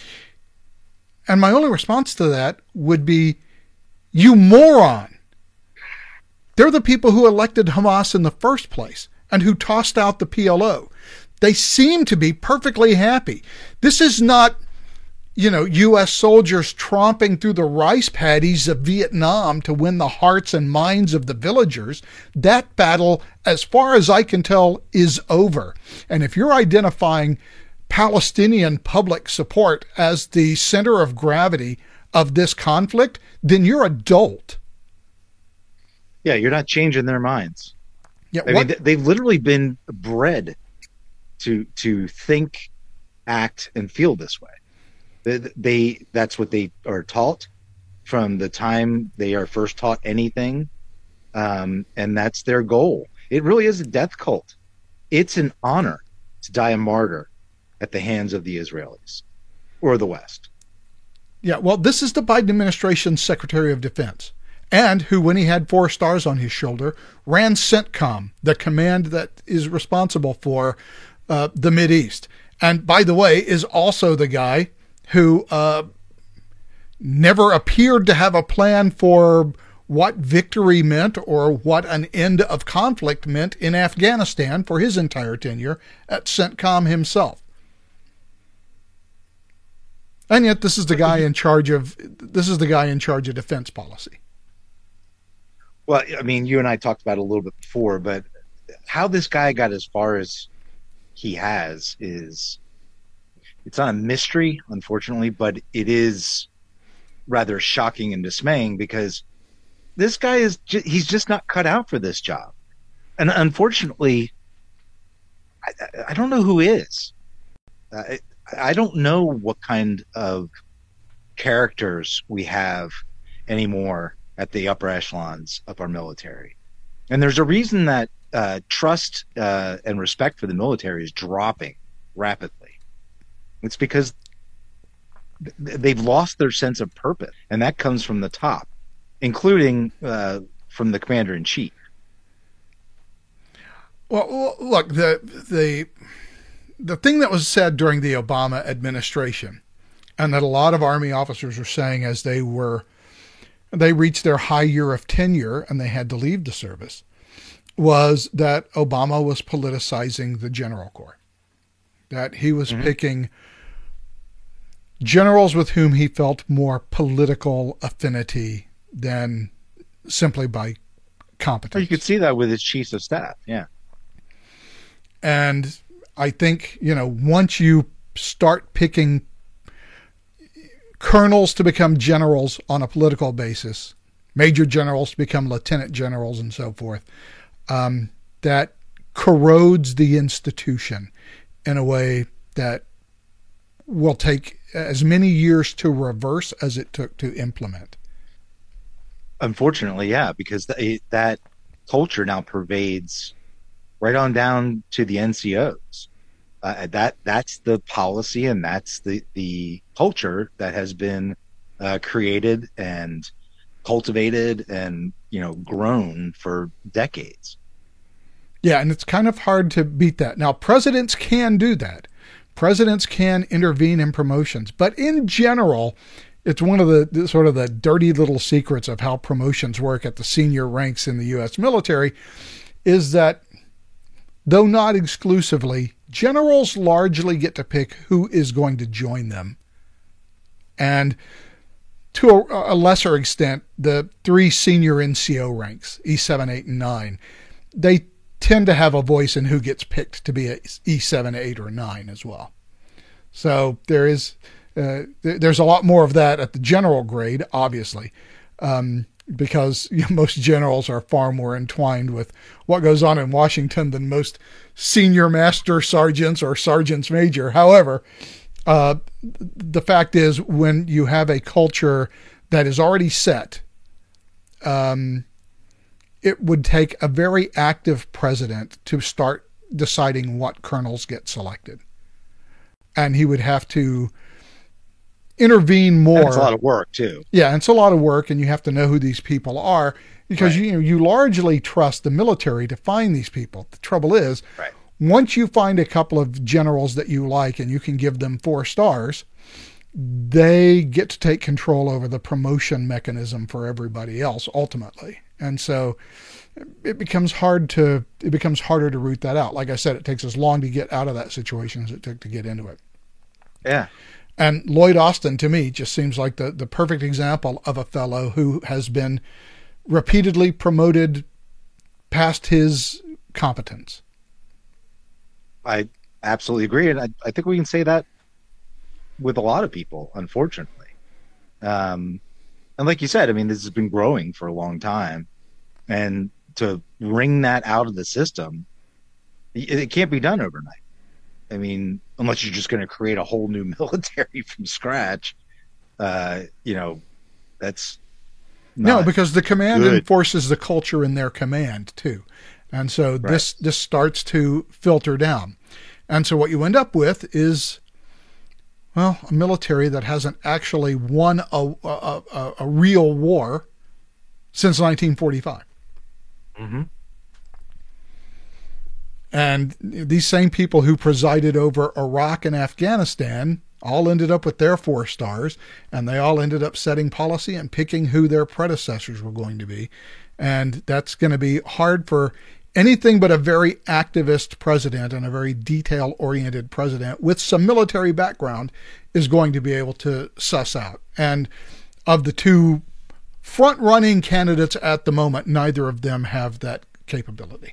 And my only response to that would be, you moron. They're the people who elected Hamas in the first place and who tossed out the P L O. They seem to be perfectly happy. This is not, you know, U S soldiers tromping through the rice paddies of Vietnam to win the hearts and minds of the villagers. That battle, as far as I can tell, is over. And if you're identifying Palestinian public support as the center of gravity of this conflict, then you're a dolt. Yeah, you're not changing their minds. Yeah, I what? mean, they've literally been bred to to think, act, and feel this way. They, they that's what they are taught from the time they are first taught anything, um, and that's their goal. It really is a death cult. It's an honor to die a martyr at the hands of the Israelis or the West. Yeah, well, this is the Biden administration's Secretary of Defense, and who, when he had four stars on his shoulder, ran CENTCOM, the command that is responsible for uh, the Mideast. And by the way, is also the guy who uh, never appeared to have a plan for what victory meant or what an end of conflict meant in Afghanistan for his entire tenure at CENTCOM himself. And yet this is the guy in charge of this is the guy in charge of defense policy. Well, I mean, you and I talked about it a little bit before, but how this guy got as far as he has is, it's not a mystery, unfortunately, but it is rather shocking and dismaying because this guy is, ju- he's just not cut out for this job. And unfortunately, I, I don't know who is. I, I don't know what kind of characters we have anymore at the upper echelons of our military. And there's a reason that uh, trust uh, and respect for the military is dropping rapidly. It's because th- they've lost their sense of purpose, and that comes from the top, including uh, from the commander in chief. Well, look, the the the thing that was said during the Obama administration, and that a lot of Army officers were saying as they were they reached their high year of tenure and they had to leave the service, was that Obama was politicizing the General Corps, that he was mm-hmm. picking generals with whom he felt more political affinity than simply by competence. Well, you could see that with his chiefs of staff, yeah. And I think, you know, once you start picking colonels to become generals on a political basis, major generals to become lieutenant generals and so forth, um, that corrodes the institution in a way that will take as many years to reverse as it took to implement. Unfortunately, yeah, because th- that culture now pervades right on down to the N C Os. Uh, that that's the policy, and that's the, the culture that has been uh, created and cultivated and, you know, grown for decades. Yeah, and it's kind of hard to beat that. Now, presidents can do that. Presidents can intervene in promotions, but in general, it's one of the, the sort of the dirty little secrets of how promotions work at the senior ranks in the U S military is that, though not exclusively, generals largely get to pick who is going to join them. And to a, a lesser extent, the three senior N C O ranks, E seven, eight, and nine, they tend to have a voice in who gets picked to be a E seven, eight, or nine as well. So there is, uh, th- there's a lot more of that at the general grade, obviously. Um, because you know, most generals are far more entwined with what goes on in Washington than most senior master sergeants or sergeants major. However, uh, the fact is, when you have a culture that is already set, um, it would take a very active president to start deciding what colonels get selected. And he would have to intervene more. It's a lot of work too. Yeah, it's a lot of work, and you have to know who these people are because right. you know, you largely trust the military to find these people. The trouble is, right. once you find a couple of generals that you like and you can give them four stars, they get to take control over the promotion mechanism for everybody else ultimately. And so it becomes hard to it becomes harder to root that out. Like I said, it takes as long to get out of that situation as it took to get into it. Yeah. And Lloyd Austin, to me, just seems like the, the perfect example of a fellow who has been repeatedly promoted past his competence. I absolutely agree. And I, I think we can say that with a lot of people, unfortunately. Um, and like you said, I mean, this has been growing for a long time. And to wring that out of the system, it, it can't be done overnight. I mean, unless you're just going to create a whole new military from scratch, uh, you know, that's no, because the command good. enforces the culture in their command too. And so right. this, this starts to filter down. And so what you end up with is, well, a military that hasn't actually won a, a, a, a real war since nineteen forty-five. Mm-hmm. And these same people who presided over Iraq and Afghanistan all ended up with their four stars, and they all ended up setting policy and picking who their predecessors were going to be. And that's going to be hard for anything but a very activist president and a very detail-oriented president with some military background is going to be able to suss out. And of the two front-running candidates at the moment, neither of them have that capability.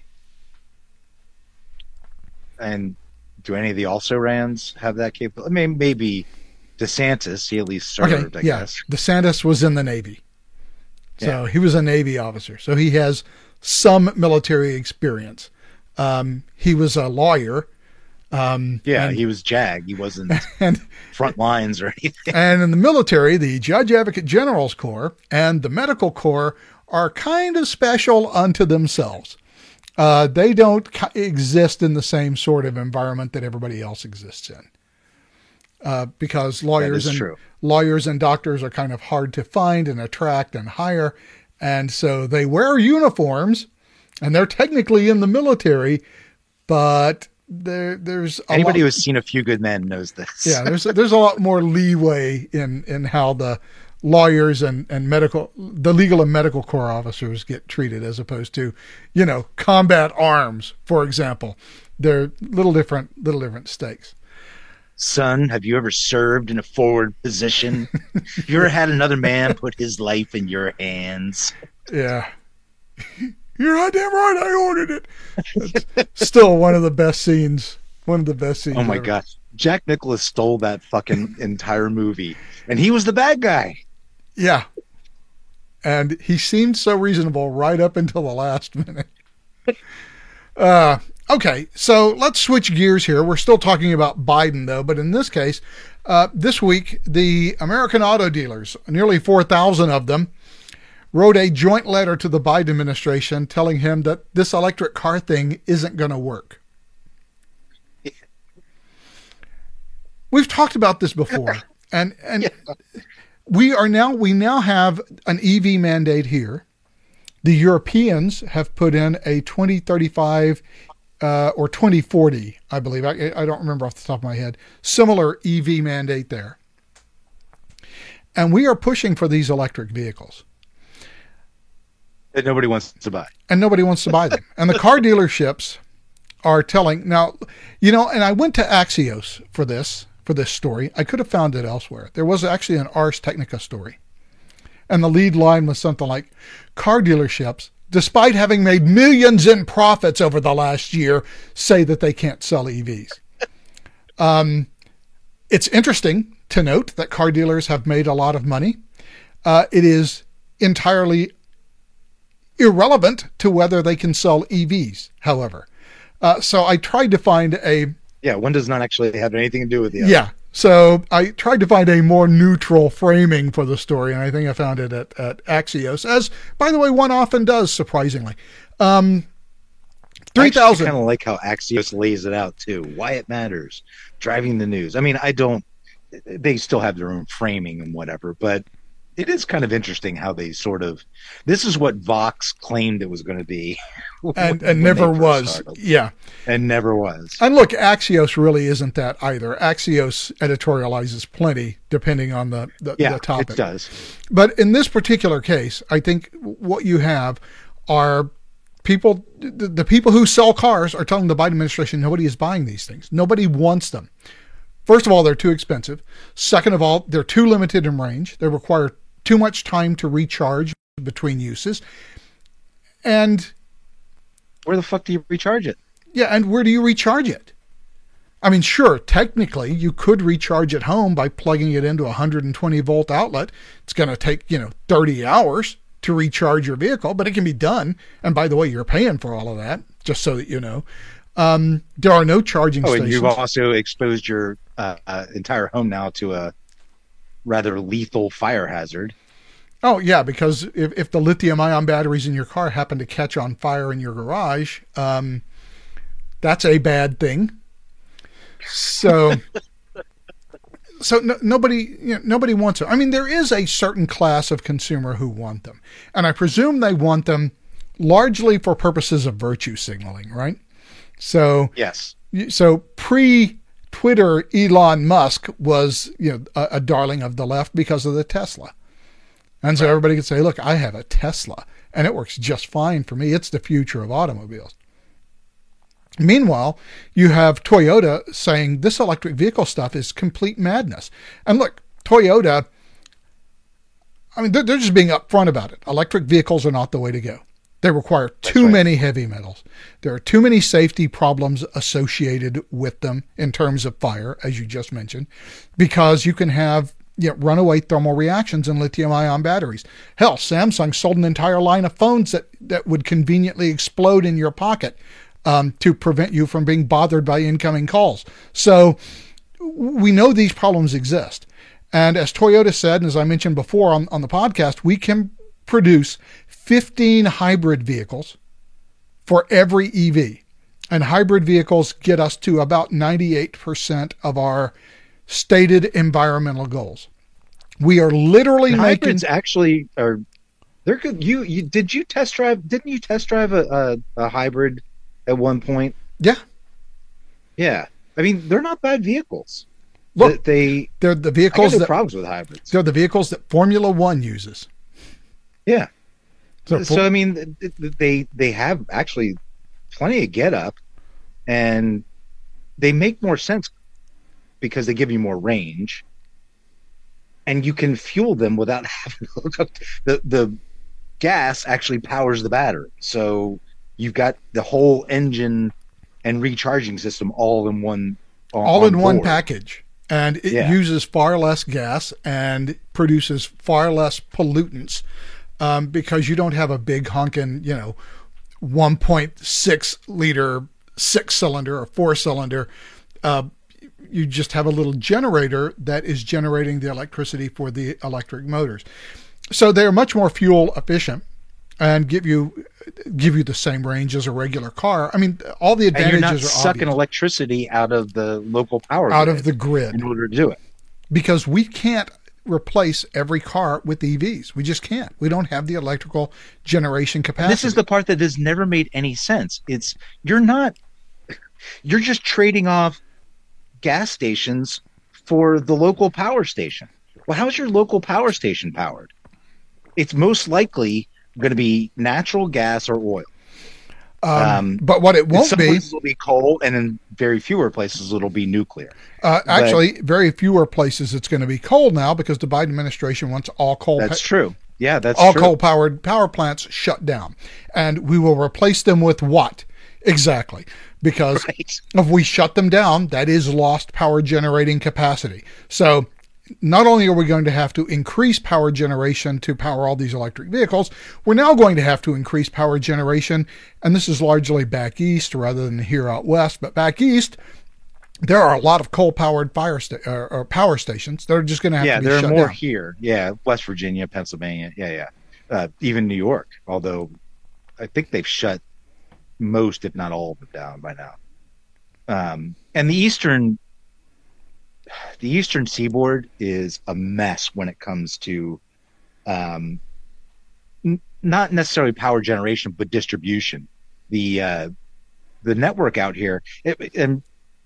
And do any of the also-rans have that capability? I mean, maybe DeSantis, he at least served, okay, I yeah. guess. DeSantis was in the Navy. So yeah. he was a Navy officer. So he has some military experience. Um, he was a lawyer Um, yeah, and, he was JAG. He wasn't and, front lines or anything. And in the military, the Judge Advocate General's Corps and the Medical Corps are kind of special unto themselves. Uh, they don't exist in the same sort of environment that everybody else exists in. Uh, because lawyers and true. lawyers and doctors are kind of hard to find and attract and hire. And so they wear uniforms and they're technically in the military, but there, there's a anybody lot, who's seen A Few Good Men knows this. yeah, there's, there's a lot more leeway in, in how the lawyers and, and medical, the legal and medical corps officers get treated as opposed to, you know, combat arms, for example. They're little different, little different stakes. Son, have you ever served in a forward position? Have you ever had another man put his life in your hands? Yeah. You're goddamn right, I ordered it. It's still one of the best scenes. One of the best scenes. Oh my ever. gosh. Jack Nicklaus stole that fucking entire movie. And he was the bad guy. Yeah. And he seemed so reasonable right up until the last minute. Uh Okay, so let's switch gears here. We're still talking about Biden, though, but in this case, uh, this week, the American auto dealers, nearly four thousand of them, wrote a joint letter to the Biden administration telling him that this electric car thing isn't going to work. We've talked about this before, and and yeah. we are now we now have an E V mandate here. The Europeans have put in a twenty thirty-five Uh, or twenty forty, I believe. I, I don't remember off the top of my head. Similar E V mandate there. And we are pushing for these electric vehicles. That nobody wants to buy. And nobody wants to buy them. And the car dealerships are telling, now, you know, and I went to Axios for this, for this story. I could have found it elsewhere. There was actually an Ars Technica story. And the lead line was something like, car dealerships, despite having made millions in profits over the last year, say that they can't sell E Vs. Um, it's interesting to note that car dealers have made a lot of money. Uh, it is entirely irrelevant to whether they can sell E Vs, however. Uh, so I tried to find a... Yeah, one does not actually have anything to do with the other. Yeah. So I tried to find a more neutral framing for the story, and I think I found it at, at Axios, as, by the way, one often does, surprisingly. Um, three thousand. I kind of like how Axios lays it out, too. Why it matters. Driving the news. I mean, I don't... They still have their own framing and whatever, but it is kind of interesting how they sort of... This is what Vox claimed it was going to be. And, and never was. Started. Yeah. And never was. And look, Axios really isn't that either. Axios editorializes plenty depending on the, the, yeah, the topic. It does. But in this particular case, I think what you have are people, the, the people who sell cars are telling the Biden administration nobody is buying these things. Nobody wants them. First of all, they're too expensive. Second of all, they're too limited in range. They require too much time to recharge between uses. And where the fuck do you recharge it? Yeah, and where do you recharge it? I mean, sure, technically you could recharge at home by plugging it into a one hundred twenty volt outlet. It's going to take, you know, thirty hours to recharge your vehicle, but it can be done. And by the way, you're paying for all of that, just so that you know. Um, there are no charging oh, stations. And you've also exposed your uh, uh, entire home now to a rather lethal fire hazard. Oh, yeah, because if, if the lithium-ion batteries in your car happen to catch on fire in your garage, um, that's a bad thing. So, so no, nobody, you know, nobody wants it. I mean, there is a certain class of consumer who want them, and I presume they want them largely for purposes of virtue signaling, right? So, yes. So pre-Twitter, Elon Musk was, you know, a, a darling of the left because of the Tesla. And so everybody could say, look, I have a Tesla and it works just fine for me. It's the future of automobiles. Meanwhile, you have Toyota saying this electric vehicle stuff is complete madness. And look, Toyota, I mean, they're, they're just being upfront about it. Electric vehicles are not the way to go. They require too right. many heavy metals. There are too many safety problems associated with them in terms of fire, as you just mentioned, because you can have you know, runaway thermal reactions in lithium-ion batteries. Hell, Samsung sold an entire line of phones that, that would conveniently explode in your pocket um, to prevent you from being bothered by incoming calls. So we know these problems exist. And as Toyota said, and as I mentioned before on, on the podcast, we can produce fifteen hybrid vehicles for every E V. And hybrid vehicles get us to about ninety-eight percent of our stated environmental goals. We are literally and making... Hybrids actually are... They're good. You, you did you test drive? Didn't you test drive a, a, a hybrid at one point? Yeah, yeah. I mean, they're not bad vehicles. Look, they they're the vehicles I got no that problems with hybrids. They're the vehicles that Formula One uses. Yeah. So, so I mean, they they have actually plenty of get up, and they make more sense because they give you more range, and you can fuel them without having to look up. The the gas actually powers the battery, so you've got the whole engine and recharging system all in one. On, all in on one board. package. And it yeah. uses far less gas and produces far less pollutants um, because you don't have a big honking, you know, one point six liter six cylinder or four cylinder. Uh, you just have a little generator that is generating the electricity for the electric motors. So they're much more fuel efficient and give you give you the same range as a regular car. I mean, all the advantages and you're not are sucking obvious. Electricity out of the local power out grid of the grid in order to do it. Because we can't replace every car with E Vs. We just can't. We don't have the electrical generation capacity. This is the part that has never made any sense. It's you're not you're just trading off gas stations for the local power station. Well, how's your local power station powered? It's most likely going to be natural gas or oil. Um, um, but what it won't some be, places will be coal, and in very fewer places it'll be nuclear. Uh, actually, but, very fewer places it's going to be coal now because the Biden administration wants all coal. That's pa- true. Yeah, that's all true. coal-powered power plants shut down, and we will replace them with what exactly? Because right. if we shut them down, that is lost power generating capacity. So not only are we going to have to increase power generation to power all these electric vehicles, we're now going to have to increase power generation, and this is largely back east rather than here out west, but back east, there are a lot of coal-powered fire sta- or, or power stations that are just going to have yeah, to be shut down. Yeah, there are more here. Yeah, West Virginia, Pennsylvania. Yeah, yeah. Uh, even New York, although I think they've shut most, if not all of them down by now. Um, and the eastern... The eastern seaboard is a mess when it comes to um, n- not necessarily power generation, but distribution. The uh, the network out here, it, and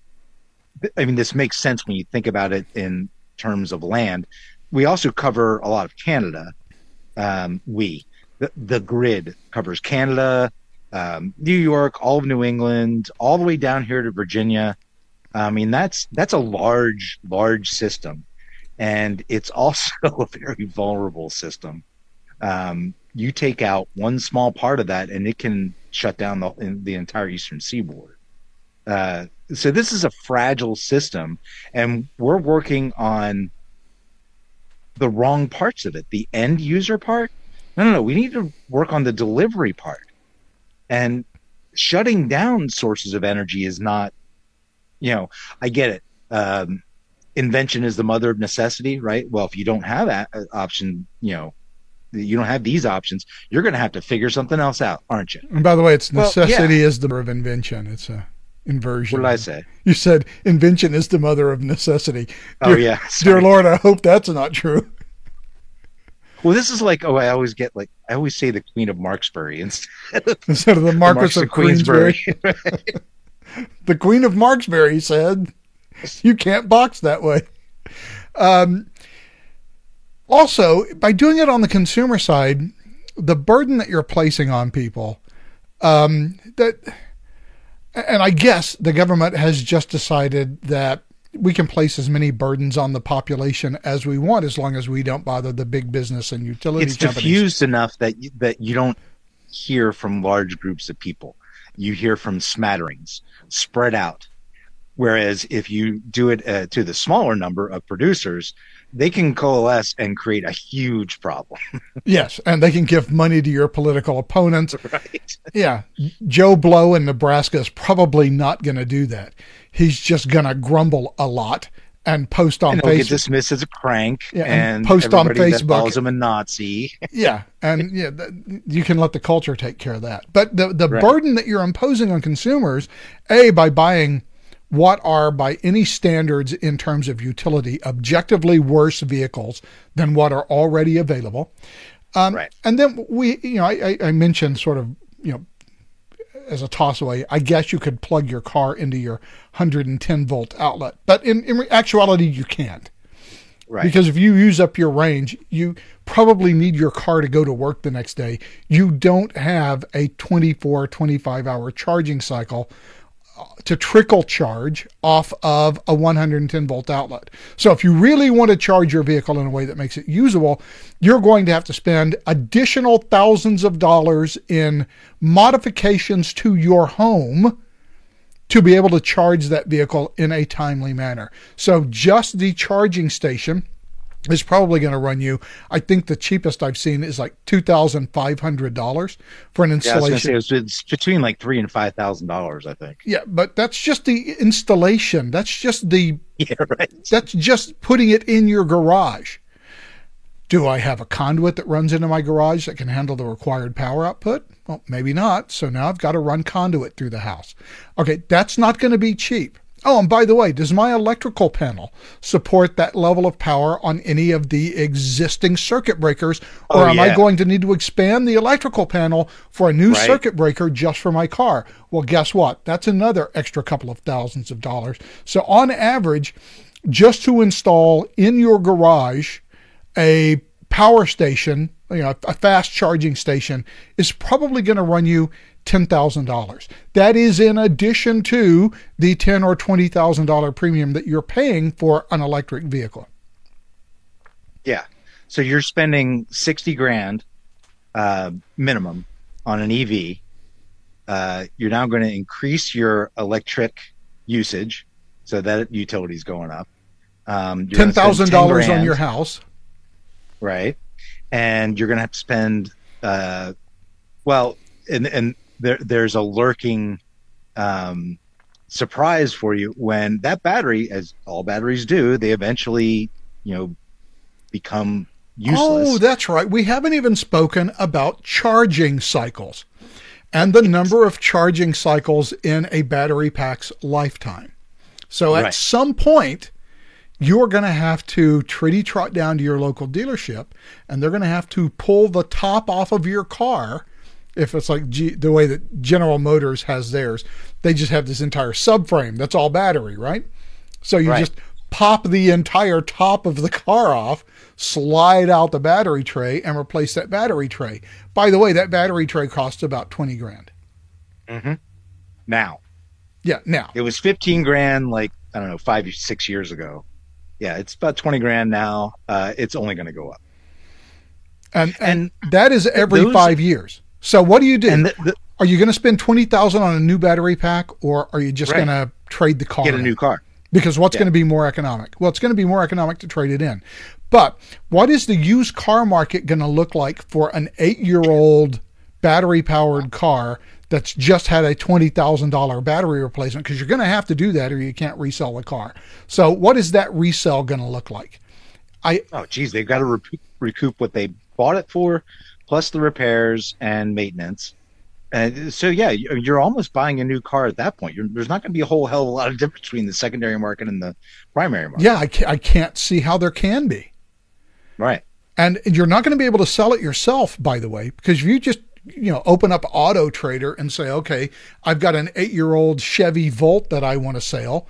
I mean, this makes sense when you think about it in terms of land. We also cover a lot of Canada. Um, we the, the grid covers Canada, um, New York, all of New England, all the way down here to Virginia. I mean, that's that's a large, large system, and it's also a very vulnerable system. Um, you take out one small part of that, and it can shut down the the entire eastern seaboard. Uh, so this is a fragile system, and we're working on the wrong parts of it. The end user part? No, no, no. We need to work on the delivery part. And shutting down sources of energy is not. You know, I get it. Um, invention is the mother of necessity, right? Well, if you don't have that option, you know, you don't have these options, you're going to have to figure something else out, aren't you? And by the way, it's necessity well, yeah. is the mother of invention. It's a inversion. What did I say? You said invention is the mother of necessity. Oh, dear, yeah. Sorry. Dear Lord, I hope that's not true. Well, this is like, oh, I always get like, I always say the Queen of Marksbury instead of, instead of the Marquess of, of Queensbury. Queensbury. The Queen of Marksbury said, you can't box that way. Um, also, by doing it on the consumer side, the burden that you're placing on people, um, that, and I guess the government has just decided that we can place as many burdens on the population as we want, as long as we don't bother the big business and utility it's companies. It's diffused enough that you, that you don't hear from large groups of people. You hear from smatterings, spread out. Whereas if you do it uh, to the smaller number of producers, they can coalesce and create a huge problem. Yes, and they can give money to your political opponents. Right. Yeah, Joe Blow in Nebraska is probably not going to do that. He's just going to grumble a lot and post on and Facebook. Get dismissed as a crank, yeah, and, and post on Facebook. That calls him a Nazi. Yeah, and yeah, you can let the culture take care of that. But the the right. burden that you're imposing on consumers, A, by buying what are, by any standards in terms of utility, objectively worse vehicles than what are already available. Um, right. And then we, you know, I, I mentioned sort of, you know, as a toss away, I guess you could plug your car into your one hundred ten volt outlet, but in, in actuality, you can't. Right. Because if you use up your range, you probably need your car to go to work the next day. You don't have a twenty-four, twenty-five hour charging cycle to trickle charge off of a one hundred ten volt outlet. So if you really want to charge your vehicle in a way that makes it usable, you're going to have to spend additional thousands of dollars in modifications to your home to be able to charge that vehicle in a timely manner. So just the charging station is probably going to run you, I think the cheapest I've seen is like two thousand five hundred dollars for an installation. Yeah, I was going to say it's between like three and five thousand dollars, I think. Yeah, but that's just the installation. That's just the yeah, right. That's just putting it in your garage. Do I have a conduit that runs into my garage that can handle the required power output? Well, maybe not. So now I've got to run conduit through the house. Okay, that's not going to be cheap. Oh, and by the way, does my electrical panel support that level of power on any of the existing circuit breakers? Or oh, am yeah. I going to need to expand the electrical panel for a new right. circuit breaker just for my car? Well, guess what? That's another extra couple of thousands of dollars. So on average, just to install in your garage a power station, you know, a fast charging station, is probably going to run you ten thousand dollars. That is in addition to the ten thousand dollars or twenty thousand dollars premium that you're paying for an electric vehicle. Yeah. So you're spending sixty grand uh, minimum on an E V. Uh, you're now going to increase your electric usage, so that utility's going up. Um, ten thousand dollars on your house. Right. And you're going to have to spend, uh, well, and, and there, there's a lurking um, surprise for you when that battery, as all batteries do, they eventually, you know, become useless. Oh, that's right. We haven't even spoken about charging cycles and the number of charging cycles in a battery pack's lifetime. So at right. some point, you're going to have to tritty trot down to your local dealership, and they're going to have to pull the top off of your car. If it's like G, the way that General Motors has theirs, they just have this entire subframe. That's all battery, right? So you right. just pop the entire top of the car off, slide out the battery tray, and replace that battery tray. By the way, that battery tray costs about twenty grand. Mm-hmm. Now. Yeah, now. It was fifteen grand like, I don't know, five, six years ago. Yeah, it's about twenty grand now. Uh, it's only going to go up. And, and and that is every those, five years. So what do you do? And the, the, are you going to spend twenty thousand dollars on a new battery pack, or are you just right. going to trade the car? Get a new car. Because what's yeah. going to be more economic? Well, it's going to be more economic to trade it in. But what is the used car market going to look like for an eight-year-old battery-powered car that's just had a twenty thousand dollars battery replacement? Because you're going to have to do that or you can't resell the car. So what is that resell going to look like? I Oh, geez, they've got to recoup, recoup what they bought it for, plus the repairs and maintenance. And so, yeah, you're almost buying a new car at that point. You're, there's not going to be a whole hell of a lot of difference between the secondary market and the primary market. Yeah, I can't, I can't see how there can be. Right. And you're not going to be able to sell it yourself, by the way, because if you just you know, open up Auto Trader and say, okay, I've got an eight-year-old Chevy Volt that I want to sell.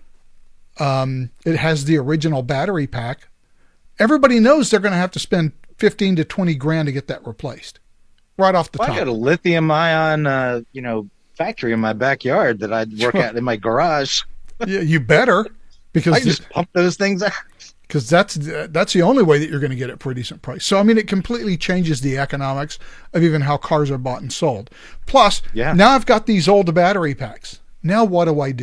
Um, it has the original battery pack. Everybody knows they're going to have to spend fifteen to twenty grand to get that replaced. Right off the well, top. I got a lithium ion, uh, you know, factory in my backyard that I'd work at in my garage. Yeah, you better, because I can just pump those things out. Because that's that's the only way that you're going to get it for a decent price. So I mean, it completely changes the economics of even how cars are bought and sold. Plus, yeah. now I've got these old battery packs. Now what do I do?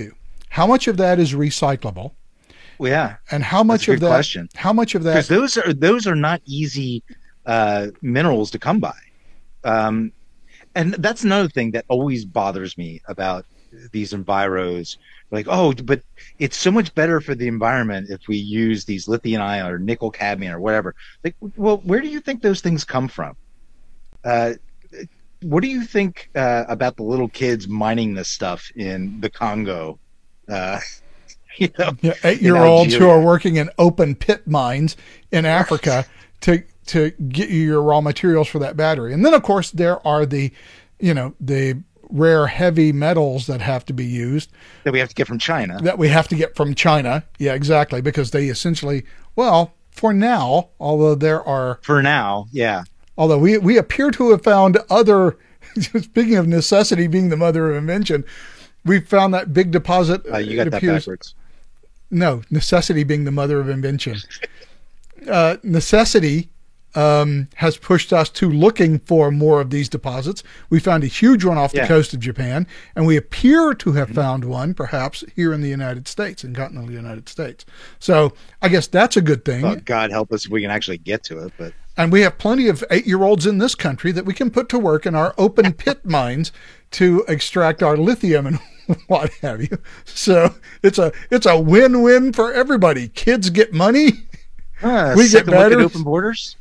How much of that is recyclable? Well, yeah. And how much of that? Question. How much of that? Because those are those are not easy uh, minerals to come by. Um, and that's another thing that always bothers me about these enviros. Like, oh, but it's so much better for the environment if we use these lithium ion or nickel cadmium or whatever. Like, well, where do you think those things come from? Uh, what do you think uh, about the little kids mining this stuff in the Congo? Uh, you know, yeah, eight-year-olds who are working in open pit mines in Africa to to get you your raw materials for that battery. And then, of course, there are the, you know, the rare heavy metals that have to be used. That we have to get from China. That we have to get from China. Yeah, exactly. Because they essentially, well, for now, although there are... For now, yeah. Although we, we appear to have found other, speaking of necessity being the mother of invention, we found that big deposit. Uh, you got that appears, backwards. No, necessity being the mother of invention. uh, necessity... Um, has pushed us to looking for more of these deposits. We found a huge one off the yeah. coast of Japan, and we appear to have found one perhaps here in the United States, in continental United States. So I guess that's a good thing. Well, God help us if we can actually get to it. But And we have plenty of eight-year-olds in this country that we can put to work in our open pit mines to extract our lithium and what have you. So it's a it's a win-win for everybody. Kids get money. Uh, we get better. Open borders.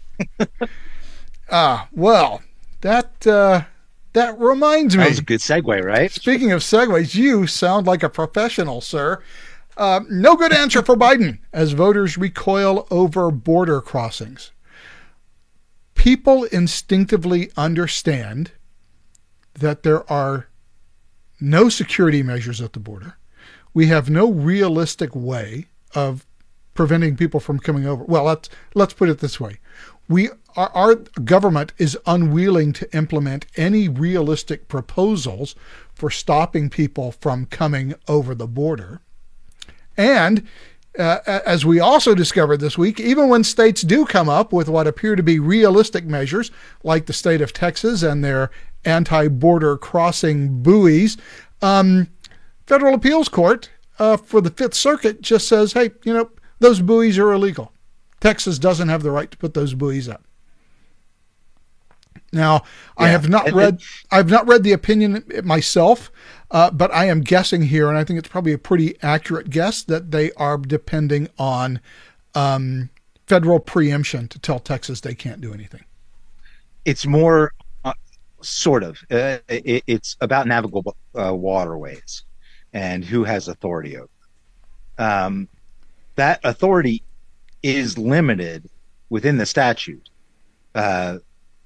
Ah, well, that uh, that reminds me. That was a good segue, right? Speaking of segues, you sound like a professional, sir. Uh, no good answer for Biden as voters recoil over border crossings. People instinctively understand that there are no security measures at the border. We have no realistic way of preventing people from coming over. Well, let's let's put it this way. We our, our government is unwilling to implement any realistic proposals for stopping people from coming over the border. And uh, as we also discovered this week, even when states do come up with what appear to be realistic measures, like the state of Texas and their anti-border crossing buoys, um, Federal Appeals Court uh, for the Fifth Circuit just says, hey, you know, those buoys are illegal. Texas doesn't have the right to put those buoys up. Now, yeah. I have not read I've not read the opinion myself, uh, but I am guessing here, and I think it's probably a pretty accurate guess, that they are depending on um, federal preemption to tell Texas they can't do anything. It's more, uh, sort of. Uh, it, it's about navigable uh, waterways and who has authority over them. Um, that authority is limited within the statute. Uh,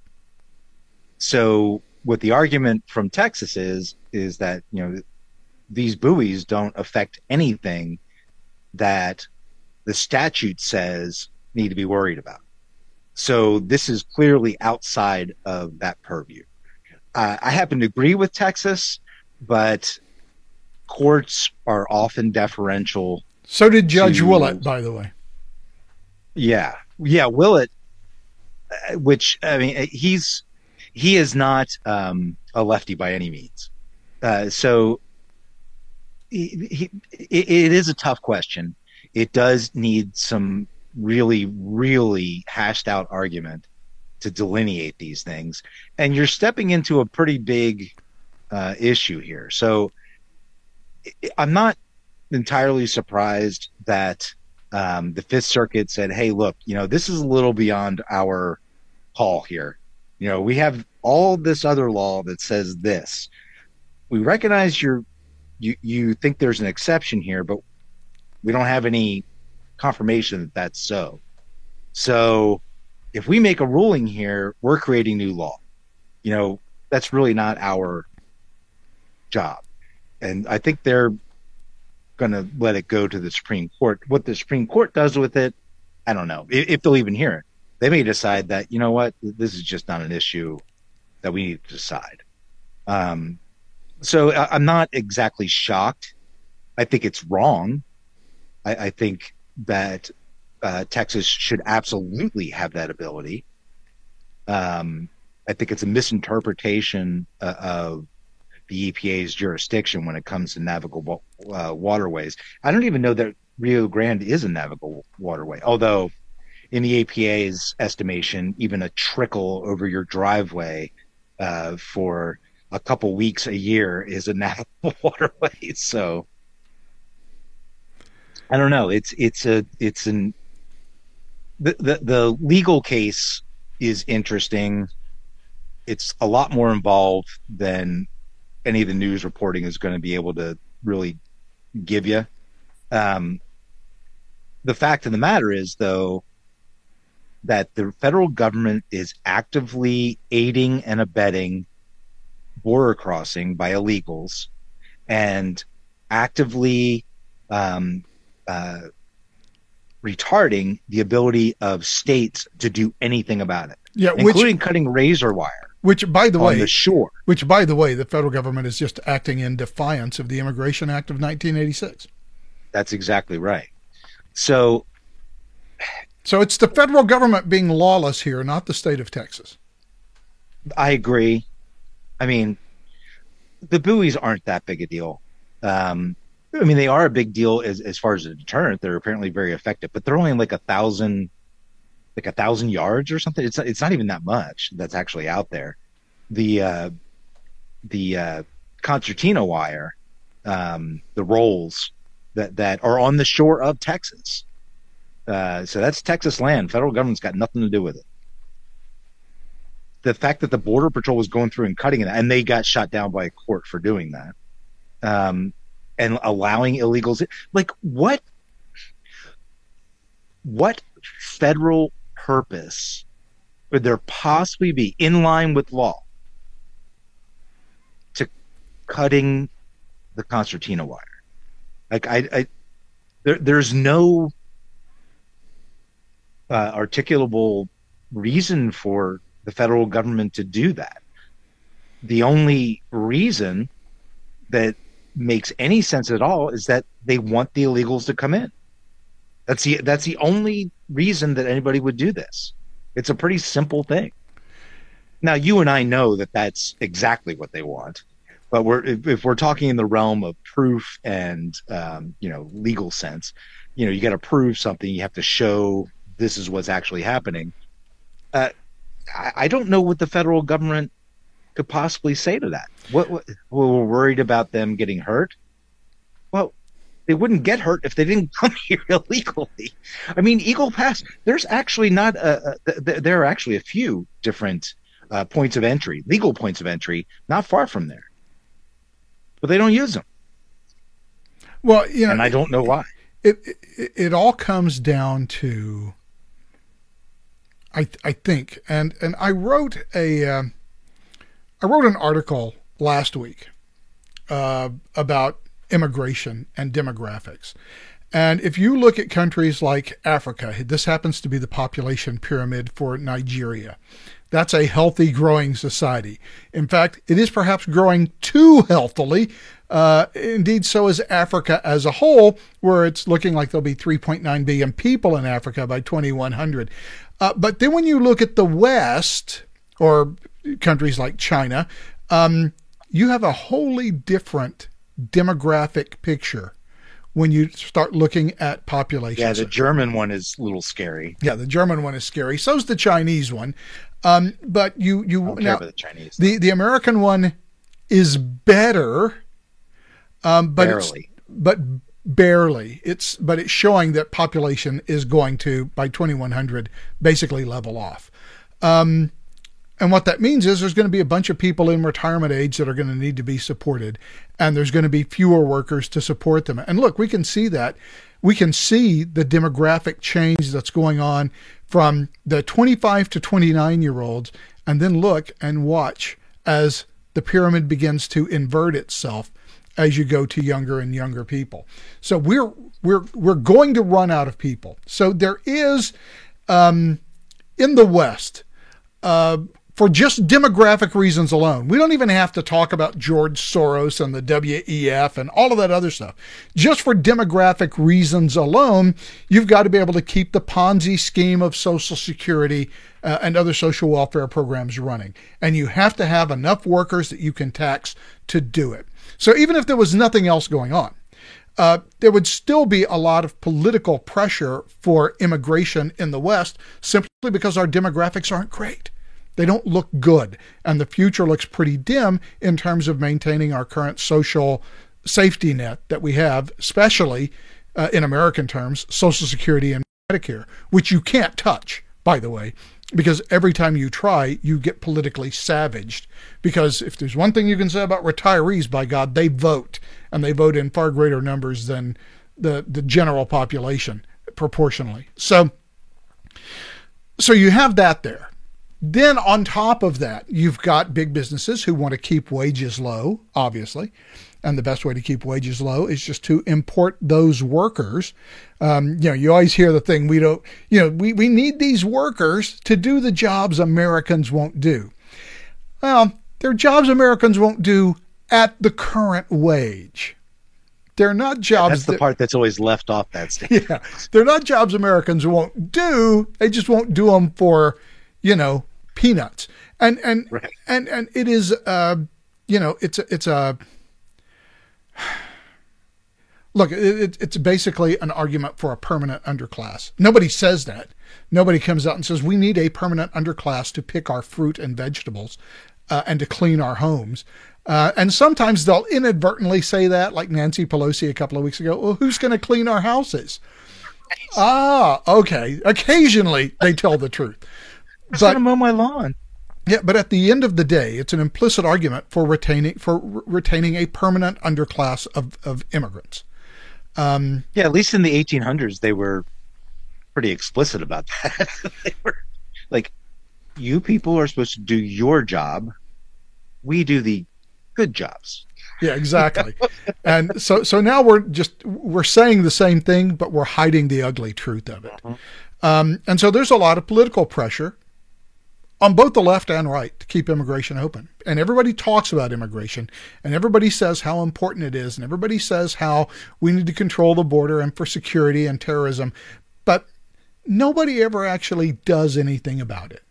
so what the argument from Texas is, is that, you know, these buoys don't affect anything that the statute says need to be worried about. So this is clearly outside of that purview. Uh, I happen to agree with Texas, but courts are often deferential. So did Judge to, Willett, by the way. Yeah. Yeah. Willett, which, I mean, he's, he is not um, a lefty by any means. Uh, so he, he, it, it is a tough question. It does need some really, really hashed out argument to delineate these things. And you're stepping into a pretty big uh, issue here. So I'm not entirely surprised that um, the Fifth Circuit said, hey, look, you know, this is a little beyond our call here. You know, we have all this other law that says this. We recognize you're, you, you think there's an exception here, but we don't have any confirmation that that's so. So if we make a ruling here, we're creating new law. You know, that's really not our job. And I think they're going to let it go to the Supreme Court. What the Supreme Court does with it, I don't know. If, if they'll even hear it. They may decide that, you know what, this is just not an issue that we need to decide. Um, so I, I'm not exactly shocked. I think it's wrong. I, I think that uh, Texas should absolutely have that ability. Um, I think it's a misinterpretation uh, of the E P A's jurisdiction when it comes to navigable uh, waterways. I don't even know that Rio Grande is a navigable waterway, although in the E P A's estimation, even a trickle over your driveway uh, for a couple weeks a year is a navigable waterway. So I don't know. It's it's a it's an the the, the legal case is interesting. It's a lot more involved than any of the news reporting is going to be able to really give you. Um, the fact of the matter is, though, that the federal government is actively aiding and abetting border crossing by illegals and actively um, uh, retarding the ability of states to do anything about it, yeah, including which, cutting razor wire. Which, by the on way, the shore. Which, by the way, the federal government is just acting in defiance of the Immigration Act of nineteen eighty-six. That's exactly right. So, so it's the federal government being lawless here, not the state of Texas. I agree. I mean, the buoys aren't that big a deal. Um, I mean, they are a big deal as as far as a deterrent. They're apparently very effective, but they're only like a thousand. like a thousand yards or something. It's it's not even that much that's actually out there. The uh, the uh, concertina wire, um, the rolls that that are on the shore of Texas. Uh, so that's Texas land. Federal government's got nothing to do with it. The fact that the Border Patrol was going through and cutting it, and they got shot down by a court for doing that, um, and allowing illegals, like what what federal purpose would there possibly be in line with law to cutting the concertina wire? Like I, I there, there's no uh, articulable reason for the federal government to do that. The only reason that makes any sense at all is that they want the illegals to come in. That's the that's the only reason that anybody would do this. It's a pretty simple thing. Now, you and I know that that's exactly what they want, but we're if, if we're talking in the realm of proof and um, you know legal sense, you know you got to prove something. You have to show this is what's actually happening. Uh, I, I don't know what the federal government could possibly say to that. What, what we're worried about them getting hurt? Well, they wouldn't get hurt if they didn't come here illegally. I mean, Eagle Pass, there's actually not a, a there are actually a few different uh, points of entry, legal points of entry, not far from there, but they don't use them. Well, you know, and I don't know why. It it, it all comes down to, I I think, and and I wrote a uh, I wrote an article last week uh, about immigration and demographics. And if you look at countries like Africa, this happens to be the population pyramid for Nigeria. That's a healthy, growing society. In fact, it is perhaps growing too healthily. Uh, indeed, so is Africa as a whole, where it's looking like there'll be three point nine billion people in Africa by twenty-one hundred. Uh, but then when you look at the West, or countries like China, um, you have a wholly different demographic picture when you start looking at population. Yeah, the German one is a little scary. Yeah, the German one is scary. So's the Chinese one. Um, but you, you I don't now, care about the Chinese. The, the American one is better, um, but barely. It's, but barely. It's but it's showing that population is going to, by twenty-one hundred, basically level off. Um, And what that means is there's going to be a bunch of people in retirement age that are going to need to be supported, and there's going to be fewer workers to support them. And look, we can see that. We can see the demographic change that's going on from the twenty-five to twenty-nine year olds, and then look and watch as the pyramid begins to invert itself as you go to younger and younger people. So we're we're we're going to run out of people. So there is um, in the West, Uh, for just demographic reasons alone. We don't even have to talk about George Soros and the W E F and all of that other stuff. Just for demographic reasons alone, you've got to be able to keep the Ponzi scheme of Social Security uh, and other social welfare programs running. And you have to have enough workers that you can tax to do it. So even if there was nothing else going on, uh, there would still be a lot of political pressure for immigration in the West simply because our demographics aren't great. They don't look good, and the future looks pretty dim in terms of maintaining our current social safety net that we have, especially uh, in American terms, Social Security and Medicare, which you can't touch, by the way, because every time you try, you get politically savaged. Because if there's one thing you can say about retirees, by God, they vote, and they vote in far greater numbers than the, the general population proportionally. So, so you have that there. Then on top of that, you've got big businesses who want to keep wages low, obviously. And the best way to keep wages low is just to import those workers. Um, you know, you always hear the thing, we don't, you know, we, we need these workers to do the jobs Americans won't do. Well, they're jobs Americans won't do at the current wage. They're not jobs. That's the that, part that's always left off that statement. Yeah. They're not jobs Americans won't do. They just won't do them for, you know, peanuts. And, and, right. and, and it is, uh, you know, it's a, it's a, look, it, it's basically an argument for a permanent underclass. Nobody says that. Nobody comes out and says, we need a permanent underclass to pick our fruit and vegetables uh, and to clean our homes. Uh, and sometimes they'll inadvertently say that, like Nancy Pelosi a couple of weeks ago, well, who's going to clean our houses? Ah, okay. Occasionally they tell the truth. I'm going to mow my lawn. Yeah, but at the end of the day, it's an implicit argument for retaining for re- retaining a permanent underclass of, of immigrants. Um, yeah, at least in the eighteen hundreds, they were pretty explicit about that. They were like, you people are supposed to do your job. We do the good jobs. Yeah, exactly. And so so now we're just, we're saying the same thing, but we're hiding the ugly truth of it. Uh-huh. Um, and so there's a lot of political pressure on both the left and right to keep immigration open. And everybody talks about immigration, and everybody says how important it is, and everybody says how we need to control the border and for security and terrorism, but nobody ever actually does anything about it.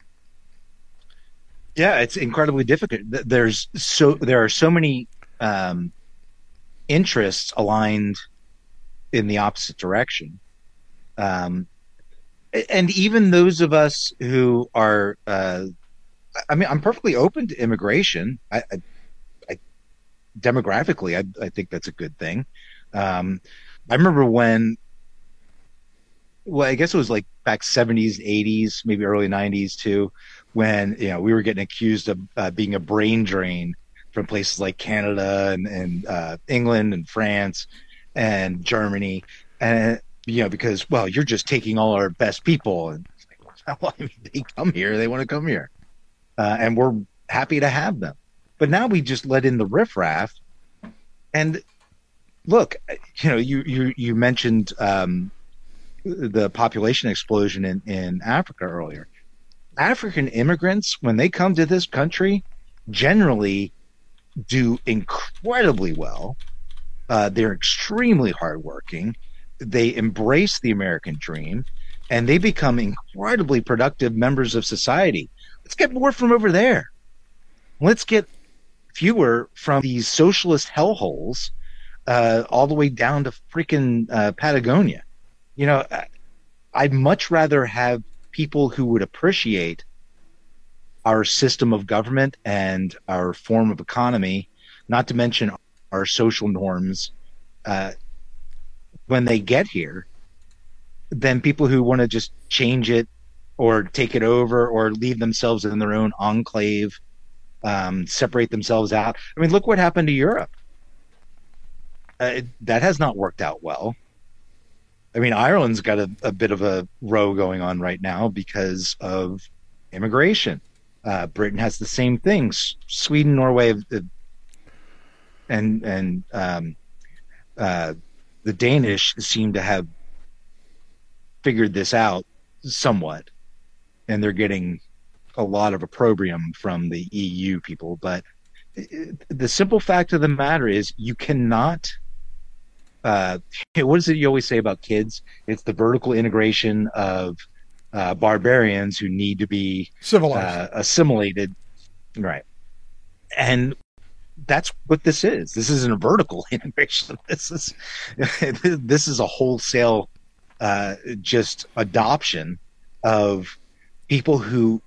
Yeah, it's incredibly difficult. There's so there are so many um, interests aligned in the opposite direction. Um, And even those of us who are, uh, I mean, I'm perfectly open to immigration. I, I, I demographically, I, I think that's a good thing. Um, I remember when, well, I guess it was like back seventies, eighties, maybe early nineties too, when, you know, we were getting accused of uh, being a brain drain from places like Canada and, and uh, England and France and Germany. And, you know, because, well, you're just taking all our best people. And well, I mean, they come here, they want to come here. Uh, and we're happy to have them. But now we just let in the riffraff. And look, you know, you, you, you mentioned um, the population explosion in, in Africa earlier. African immigrants, when they come to this country, generally do incredibly well. Uh, they're extremely hardworking. They embrace the American dream, and they become incredibly productive members of society. Let's get more from over there. Let's get fewer from these socialist hellholes uh, all the way down to freaking uh, Patagonia. You know, I'd much rather have people who would appreciate our system of government and our form of economy, not to mention our social norms, uh, when they get here, than people who want to just change it or take it over or leave themselves in their own enclave, um, separate themselves out. I mean, look what happened to Europe. Uh, it, that has not worked out well. I mean, Ireland's got a, a bit of a row going on right now because of immigration. Uh, Britain has the same things. Sweden, Norway, uh, and and um, uh, the Danish seem to have figured this out somewhat, and they're getting a lot of opprobrium from the E U people, but the simple fact of the matter is you cannot uh what is it you always say about kids? It's the vertical integration of uh barbarians who need to be civilized, uh, assimilated, right? And that's what this is. This isn't a vertical integration. This is this is a wholesale uh just adoption of people who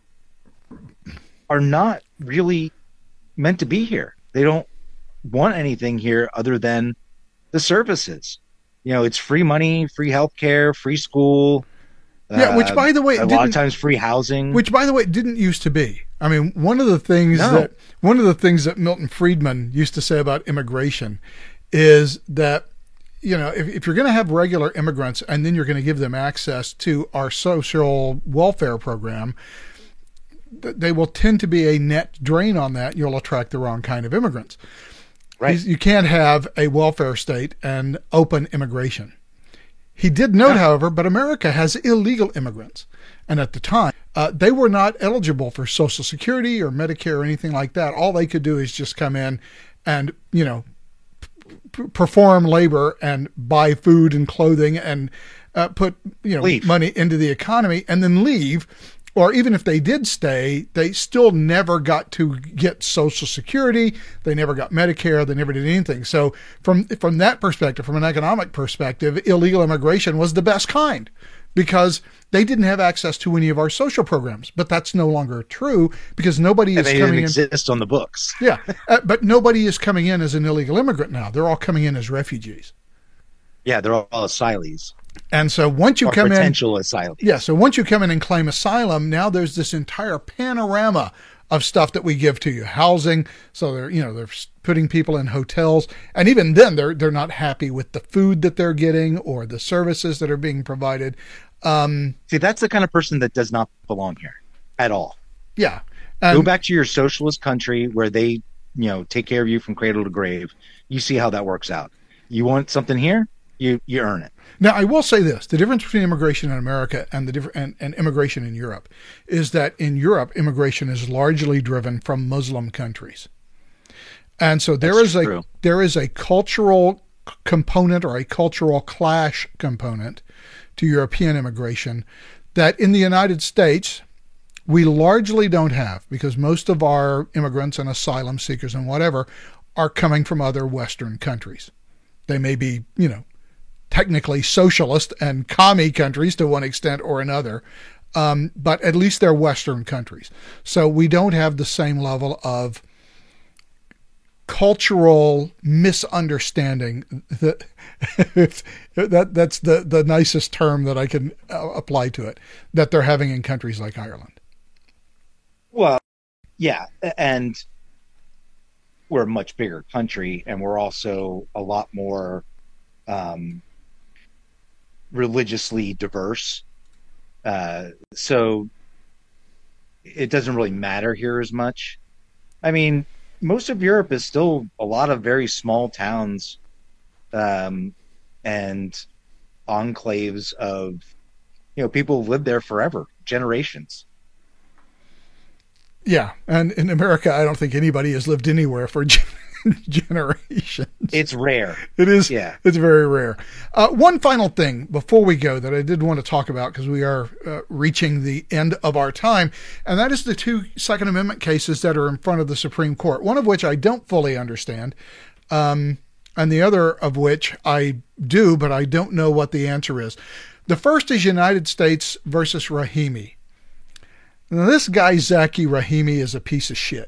are not really meant to be here. They don't want anything here other than the services. You know, it's free money, free healthcare, free school. Yeah, which by the way, a lot of times free housing. Which by the way, didn't used to be. I mean, one of the things no. that one of the things that Milton Friedman used to say about immigration is that, you know, if, if you're going to have regular immigrants and then you're going to give them access to our social welfare program, they will tend to be a net drain on that. You'll attract the wrong kind of immigrants. Right. You can't have a welfare state and open immigration. He did note, yeah. however, but America has illegal immigrants. And at the time, uh, they were not eligible for Social Security or Medicare or anything like that. All they could do is just come in and, you know, p- perform labor and buy food and clothing and uh, put, you know, leave. money into the economy and then leave. Or even if they did stay, they still never got to get Social Security. They never got Medicare. They never did anything. So from from that perspective, from an economic perspective, illegal immigration was the best kind because they didn't have access to any of our social programs. But that's no longer true because nobody and is they coming didn't in. exist on the books. Yeah, uh, but nobody is coming in as an illegal immigrant now. They're all coming in as refugees. Yeah, they're all asylees. And so once you or come potential in, asylum. yeah. So once you come in and claim asylum, now there's this entire panorama of stuff that we give to you, housing. So they're, you know, they're putting people in hotels, and even then, they're they're not happy with the food that they're getting or the services that are being provided. Um, See, that's the kind of person that does not belong here at all. Yeah, and, go back to your socialist country where they, you know, take care of you from cradle to grave. You see how that works out. You want something here, you you earn it. Now, I will say this, the difference between immigration in America and the different and, and immigration in Europe is that in Europe, immigration is largely driven from Muslim countries. And so there That's is a true. there is a cultural component or a cultural clash component to European immigration that in the United States, we largely don't have because most of our immigrants and asylum seekers and whatever are coming from other Western countries. They may be, you know, technically socialist and commie countries to one extent or another, um, but at least they're Western countries. So we don't have the same level of cultural misunderstanding. That, that that's the, the nicest term that I can uh, apply to it, that they're having in countries like Ireland. Well, yeah, and we're a much bigger country, and we're also a lot more um, religiously diverse. Uh, so it doesn't really matter here as much. I mean, most of Europe is still a lot of very small towns um, and enclaves of, you know, people who've lived there forever, generations. Yeah. And in America, I don't think anybody has lived anywhere for generations. It's rare. It is. Yeah. It's very rare. Uh, one final thing before we go that I did want to talk about because we are uh, reaching the end of our time, and that is the two Second Amendment cases that are in front of the Supreme Court, one of which I don't fully understand, um, and the other of which I do, but I don't know what the answer is. The first is United States versus Rahimi. Now, this guy, Zaki Rahimi, is a piece of shit.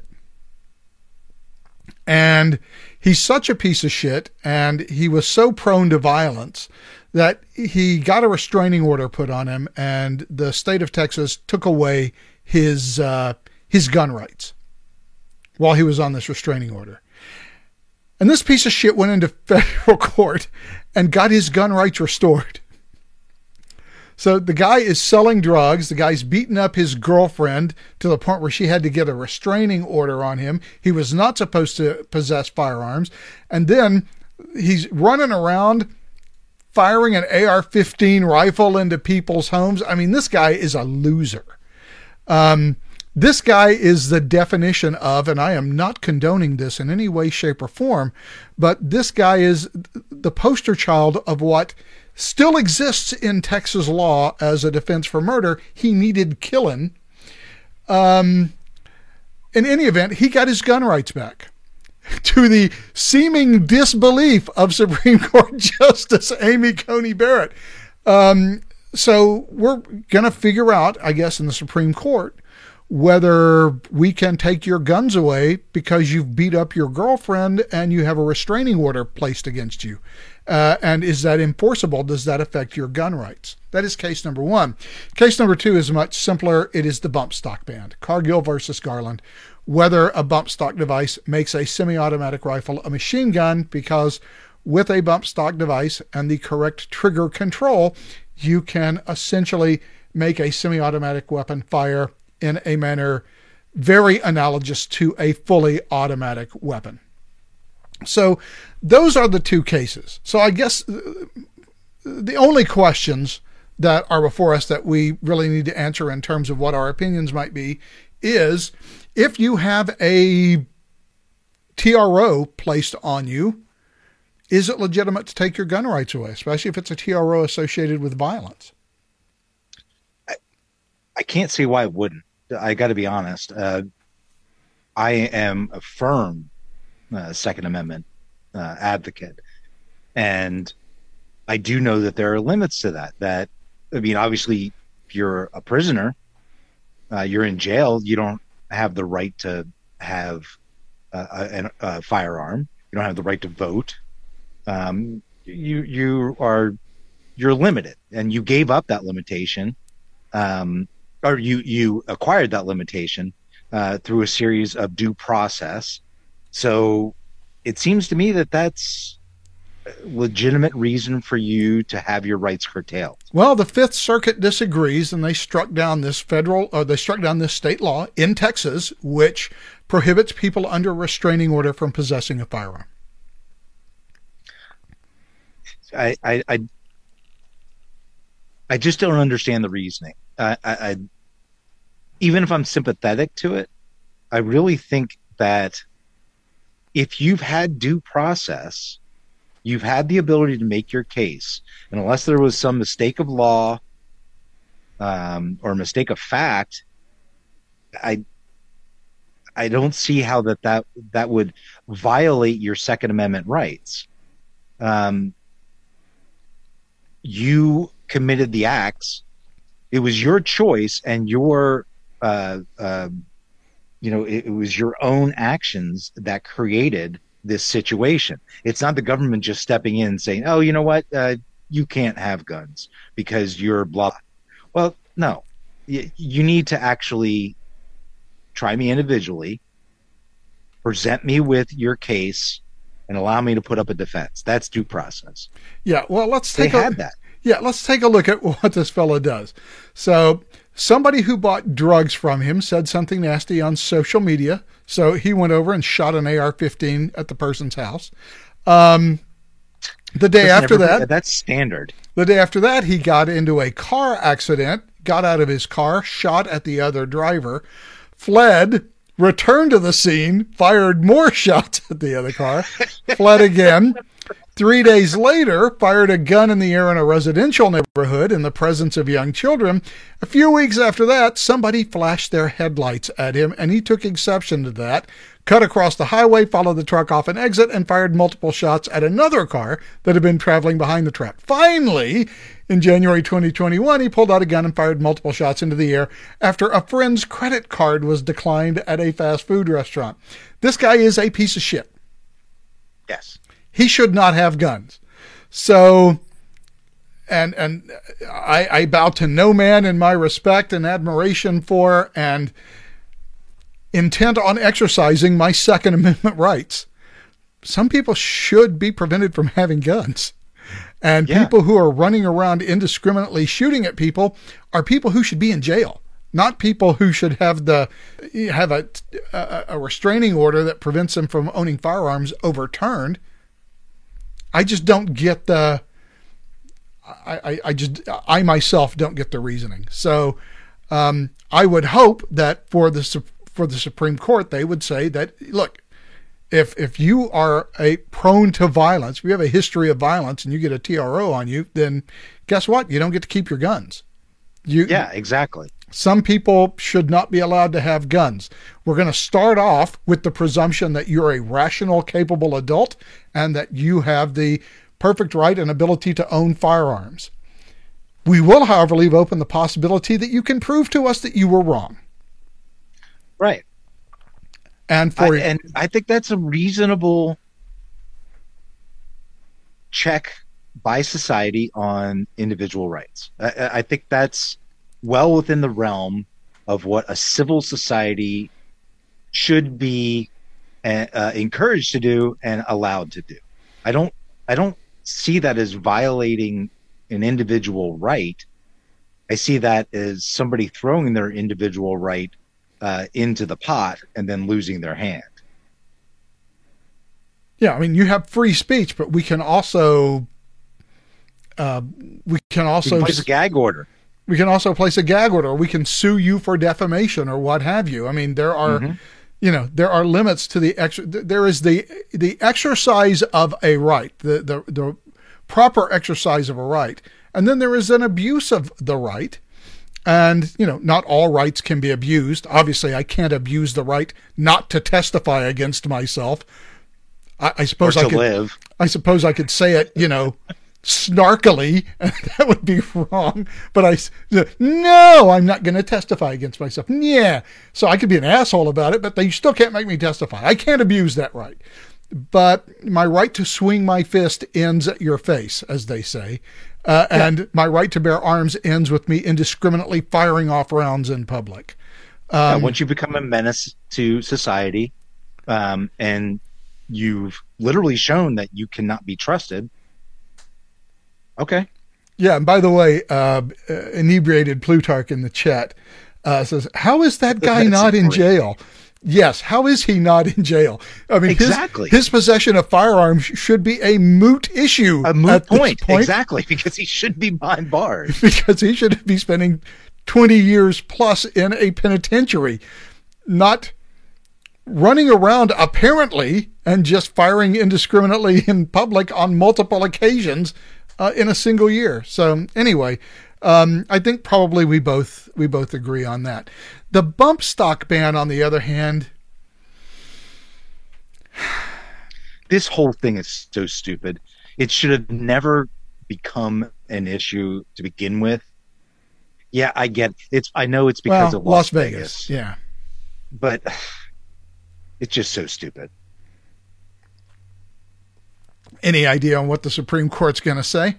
And he's such a piece of shit, and he was so prone to violence that he got a restraining order put on him, and the state of Texas took away his uh, his gun rights while he was on this restraining order. And this piece of shit went into federal court and got his gun rights restored. So the guy is selling drugs. The guy's beating up his girlfriend to the point where she had to get a restraining order on him. He was not supposed to possess firearms. And then he's running around firing an A R fifteen rifle into people's homes. I mean, this guy is a loser. Um, This guy is the definition of, and I am not condoning this in any way, shape, or form, but this guy is the poster child of what still exists in Texas law as a defense for murder. He needed killing. Um, in any event, he got his gun rights back, to the seeming disbelief of Supreme Court Justice Amy Coney Barrett. Um, so we're going to figure out, I guess, in the Supreme Court, whether we can take your guns away because you've beat up your girlfriend and you have a restraining order placed against you. Uh, and is that enforceable? Does that affect your gun rights? That is case number one. Case number two is much simpler. It is the bump stock ban. Cargill versus Garland. Whether a bump stock device makes a semi-automatic rifle a machine gun, because with a bump stock device and the correct trigger control, you can essentially make a semi-automatic weapon fire in a manner very analogous to a fully automatic weapon. So those are the two cases. So I guess the only questions that are before us that we really need to answer in terms of what our opinions might be is, if you have a T R O placed on you, is it legitimate to take your gun rights away, especially if it's a T R O associated with violence? I, I can't see why it wouldn't. I got to be honest. Uh, I am a firm uh, Second Amendment uh, advocate, and I do know that there are limits to that. That I mean, obviously, if you're a prisoner, uh, you're in jail. You don't have the right to have a, a, a firearm. You don't have the right to vote. Um, you you are you're limited, and you gave up that limitation. Um, or you, you acquired that limitation uh, through a series of due process. So it seems to me that that's a legitimate reason for you to have your rights curtailed. Well, the Fifth Circuit disagrees, and they struck down this federal, or they struck down this state law in Texas, which prohibits people under restraining order from possessing a firearm. I, I, I, I just don't understand the reasoning. I, I, even if I'm sympathetic to it, I really think that if you've had due process, you've had the ability to make your case, and unless there was some mistake of law um, or mistake of fact, I I don't see how that, that that would violate your Second Amendment rights. Um, you committed the acts. It was your choice and your, uh, uh, you know, it, it was your own actions that created this situation. It's not the government just stepping in and saying, oh, you know what, uh, you can't have guns because you're blah. Well, no, you, you need to actually try me individually, present me with your case, and allow me to put up a defense. That's due process. Yeah, well, let's take they a, had that. Yeah, let's take a look at what this fellow does. So somebody who bought drugs from him said something nasty on social media. So he went over and shot an A R fifteen at the person's house. Um, the day that's after never, that, that's standard. The day after that, he got into a car accident, got out of his car, shot at the other driver, fled, returned to the scene, fired more shots at the other car, fled again. Three days later, fired a gun in the air in a residential neighborhood in the presence of young children. A few weeks after that, somebody flashed their headlights at him, and he took exception to that, cut across the highway, followed the truck off an exit, and fired multiple shots at another car that had been traveling behind the truck. Finally, in January twenty twenty-one, he pulled out a gun and fired multiple shots into the air after a friend's credit card was declined at a fast food restaurant. This guy is a piece of shit. Yes. He should not have guns. So, and and I, I bow to no man in my respect and admiration for and intent on exercising my Second Amendment rights. Some people should be prevented from having guns. And yeah. people who are running around indiscriminately shooting at people are people who should be in jail, not people who should have the have a, a, a restraining order that prevents them from owning firearms overturned. I just don't get the, I, I, I just, I myself don't get the reasoning. So Um, I would hope that for the for the Supreme Court, they would say that, look, if if you are a prone to violence, if you have a history of violence and you get a T R O on you, then guess what? You don't get to keep your guns. You, yeah, exactly. Some people should not be allowed to have guns. We're going to start off with the presumption that you're a rational, capable adult and that you have the perfect right and ability to own firearms. We will, however, leave open the possibility that you can prove to us that you were wrong. Right. And for I, and I think that's a reasonable check by society on individual rights. I, I think that's well within the realm of what a civil society should be uh, encouraged to do and allowed to do. I don't I don't see that as violating an individual right. I see that as somebody throwing their individual right uh, into the pot and then losing their hand. Yeah, I mean, you have free speech, but we can also uh, we can also we can place a gag order. We can also place a gag order. We can sue you for defamation or what have you. I mean, there are, mm-hmm. you know, there are limits to the ex. There is the the exercise of a right, the the the proper exercise of a right, and then there is an abuse of the right. And you know, not all rights can be abused. Obviously, I can't abuse the right not to testify against myself. I, I suppose or to I could live. I suppose I could say it, you know, snarkily, and that would be wrong. But I, no, I'm not going to testify against myself. Yeah. So I could be an asshole about it, but they still can't make me testify. I can't abuse that right. But my right to swing my fist ends at your face, as they say. Uh, yeah. And my right to bear arms ends with me indiscriminately firing off rounds in public. Um, and once you become a menace to society, um, and you've literally shown that you cannot be trusted, okay. Yeah, and by the way, uh, inebriated Plutarch in the chat uh, says, how is that guy That's not in great. jail? Yes, how is he not in jail? I mean, exactly. his, his possession of firearms should be a moot issue. A moot point. point, exactly, because he should be behind bars. Because he should be spending twenty years plus in a penitentiary, not running around apparently and just firing indiscriminately in public on multiple occasions uh, in a single year. So anyway, um, I think probably we both we both agree on that. The bump stock ban, on the other hand, this whole thing is so stupid. It should have never become an issue to begin with. Yeah, I get it's. I know it's because well, of Las, Las Vegas. Vegas. Yeah, but it's just so stupid. Any idea on what the Supreme Court's going to say?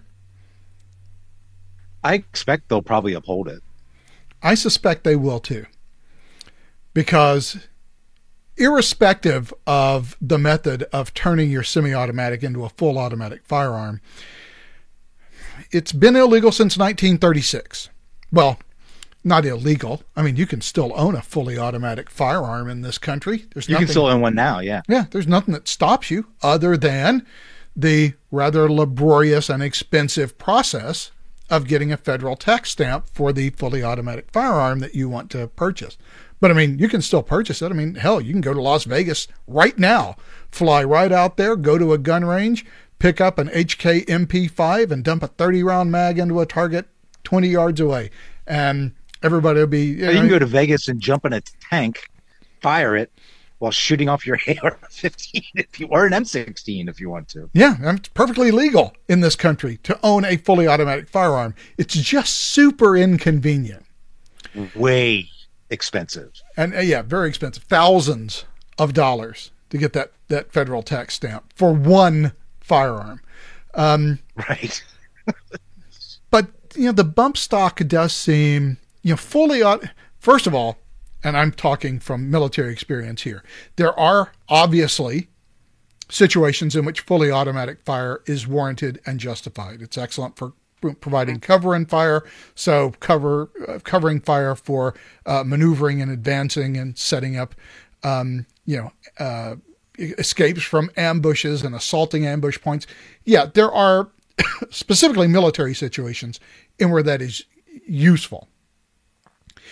I expect they'll probably uphold it. I suspect they will too. Because irrespective of the method of turning your semi-automatic into a full automatic firearm, it's been illegal since nineteen thirty-six. Well, not illegal. I mean, you can still own a fully automatic firearm in this country. There's you nothing, can still own one now, yeah. Yeah, there's nothing that stops you other than the rather laborious and expensive process of getting a federal tax stamp for the fully automatic firearm that you want to purchase. But I mean, you can still purchase it. I mean, hell, you can go to Las Vegas right now, fly right out there, go to a gun range, pick up an H K M P five and dump a thirty round mag into a target twenty yards away. And everybody will be... You, know, you can go to Vegas and jump in a tank, fire it, while shooting off your A R fifteen if you, or an M sixteen if you want to. Yeah, and it's perfectly legal in this country to own a fully automatic firearm. It's just super inconvenient. Way expensive. And uh, yeah, very expensive. Thousands of dollars to get that, that federal tax stamp for one firearm. Um, right. But, you know, the bump stock does seem, you know, fully, first of all, and I'm talking from military experience here, there are obviously situations in which fully automatic fire is warranted and justified. It's excellent for providing cover and fire, so cover uh, covering fire for uh, maneuvering and advancing and setting up, um, you know, uh, escapes from ambushes and assaulting ambush points. Yeah, there are specifically military situations in where that is useful.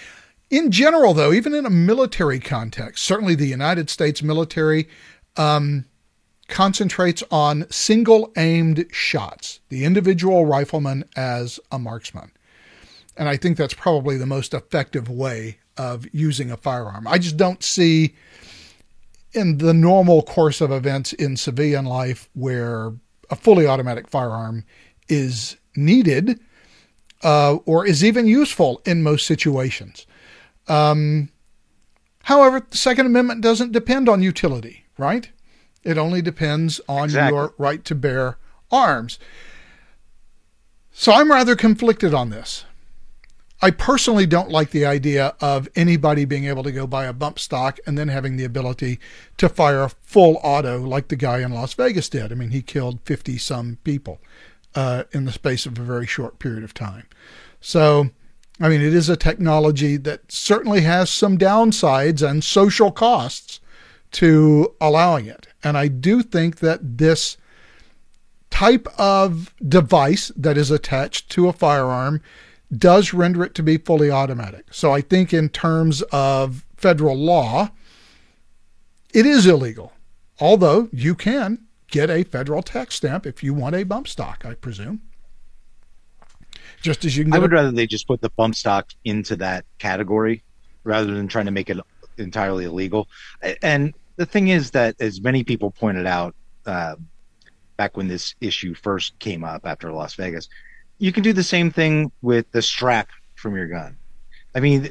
in general, though, even in a military context, certainly the United States military um, concentrates on single-aimed shots, the individual rifleman as a marksman. And I think that's probably the most effective way of using a firearm. I just don't see in the normal course of events in civilian life where a fully automatic firearm is needed uh, or is even useful in most situations. Um, however, the Second Amendment doesn't depend on utility, right? It only depends on exactly. your right to bear arms. So I'm rather conflicted on this. I personally don't like the idea of anybody being able to go buy a bump stock and then having the ability to fire full auto like the guy in Las Vegas did. I mean, he killed fifty some people uh, in the space of a very short period of time. So, I mean, it is a technology that certainly has some downsides and social costs to allowing it. And I do think that this type of device that is attached to a firearm does render it to be fully automatic. So I think in terms of federal law, it is illegal. Although you can get a federal tax stamp if you want a bump stock, I presume. Just as you can. I would a- rather they just put the bump stock into that category rather than trying to make it entirely illegal. And the thing is that, as many people pointed out uh, back when this issue first came up after Las Vegas, you can do the same thing with the strap from your gun. I mean,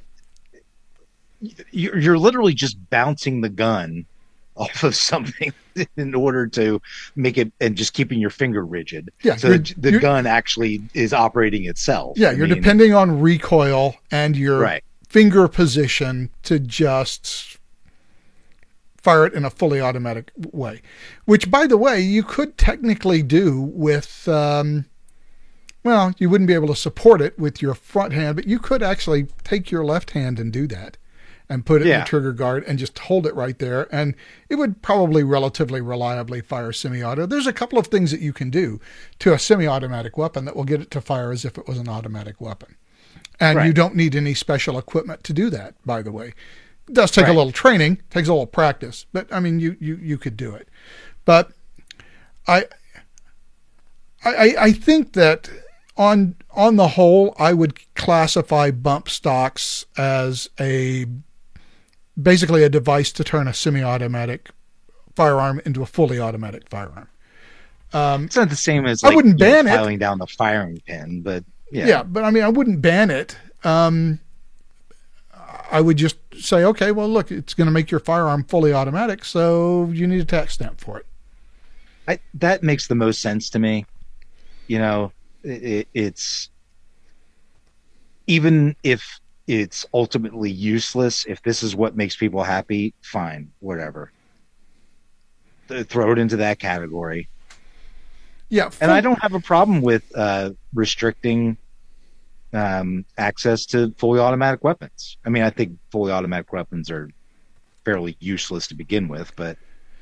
you're literally just bouncing the gun off of something in order to make it, and just keeping your finger rigid. Yeah, so the gun actually is operating itself. Yeah, I you're mean, depending on recoil and your right. finger position to just fire it in a fully automatic way. Which, by the way, you could technically do with... Um, Well, you wouldn't be able to support it with your front hand, but you could actually take your left hand and do that and put it yeah. in the trigger guard and just hold it right there. And it would probably relatively reliably fire semi-auto. There's a couple of things that you can do to a semi-automatic weapon that will get it to fire as if it was an automatic weapon. And right. you don't need any special equipment to do that, by the way. It does take right. a little training, takes a little practice, but I mean, you, you, you could do it. But I, I, I think that On on the whole, I would classify bump stocks as a basically a device to turn a semi-automatic firearm into a fully automatic firearm. Um, it's not the same as like, I wouldn't ban know, it. Filing down the firing pin, but yeah. Yeah, but I mean, I wouldn't ban it. Um, I would just say, okay, well, look, it's going to make your firearm fully automatic, so you need a tax stamp for it. I, that makes the most sense to me. You know. It, it's even if it's ultimately useless, if this is what makes people happy, fine, whatever. Throw it into that category. Yeah, and I don't have a problem with uh, restricting um, access to fully automatic weapons. I mean, I think fully automatic weapons are fairly useless to begin with, but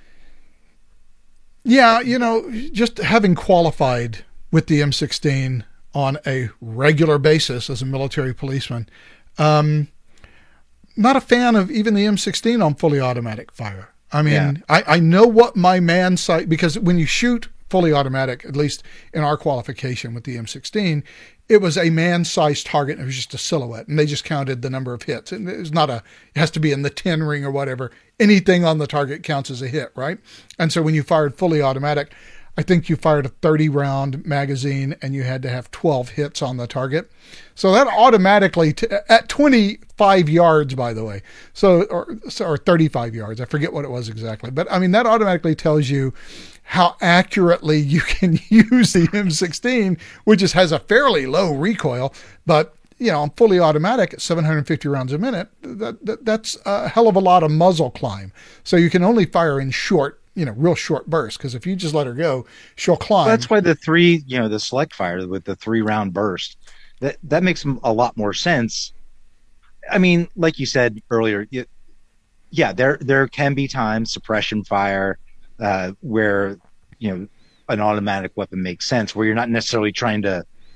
yeah, you know, just having qualified with the M sixteen on a regular basis as a military policeman. Um, not a fan of even the M sixteen on fully automatic fire. I mean, yeah. I, I know what my man sight, because when you shoot fully automatic, at least in our qualification with the M sixteen, it was a man-sized target and it was just a silhouette, and they just counted the number of hits. And it was not a, it has to be in the ten ring or whatever. Anything on the target counts as a hit, right? And so when you fired fully automatic, I think you fired a thirty round magazine and you had to have twelve hits on the target. So that automatically, t- at twenty-five yards, by the way, so or, or thirty-five yards, I forget what it was exactly. But I mean, that automatically tells you how accurately you can use the M sixteen, which just has a fairly low recoil. But, you know, on fully automatic at seven hundred fifty rounds a minute, that, that that's a hell of a lot of muzzle climb. So you can only fire in short, you know, real short bursts, because if you just let her go, she'll climb. Well, that's why the three, you know, the select fire with the three round burst, that that makes a lot more sense. I mean, like you said earlier, you, yeah, there there can be times, suppression fire, uh, where, you know, an automatic weapon makes sense, where you're not necessarily trying to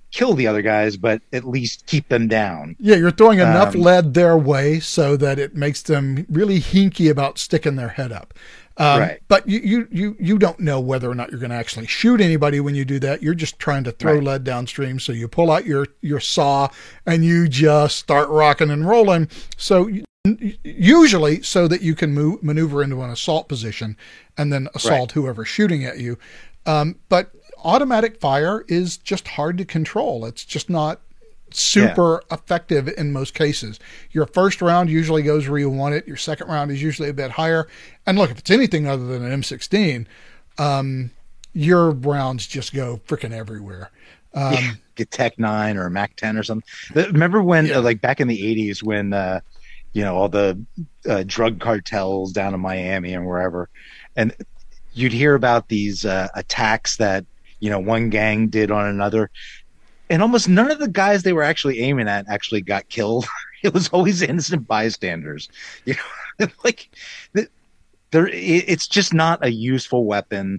kill the other guys, but at least keep them down. Yeah, you're throwing enough um, lead their way so that it makes them really hinky about sticking their head up. Um, right. But you, you, you, you don't know whether or not you're going to actually shoot anybody when you do that. You're just trying to throw right. lead downstream. So you pull out your, your saw and you just start rocking and rolling. So usually so that you can move, maneuver into an assault position and then assault right. whoever's shooting at you. Um, but automatic fire is just hard to control. It's just not super yeah. effective in most cases. Your first round usually goes where you want it. Your second round is usually a bit higher. And look, if it's anything other than an M sixteen, um, your rounds just go freaking everywhere. Um, yeah. Get Tech nine or a Mac ten or something. Remember when, yeah. uh, like back in the eighties, when uh, you know all the uh, drug cartels down in Miami and wherever, and you'd hear about these uh, attacks that you know one gang did on another. And almost none of the guys they were actually aiming at actually got killed. It was always innocent bystanders. You know, like there, it's just not a useful weapon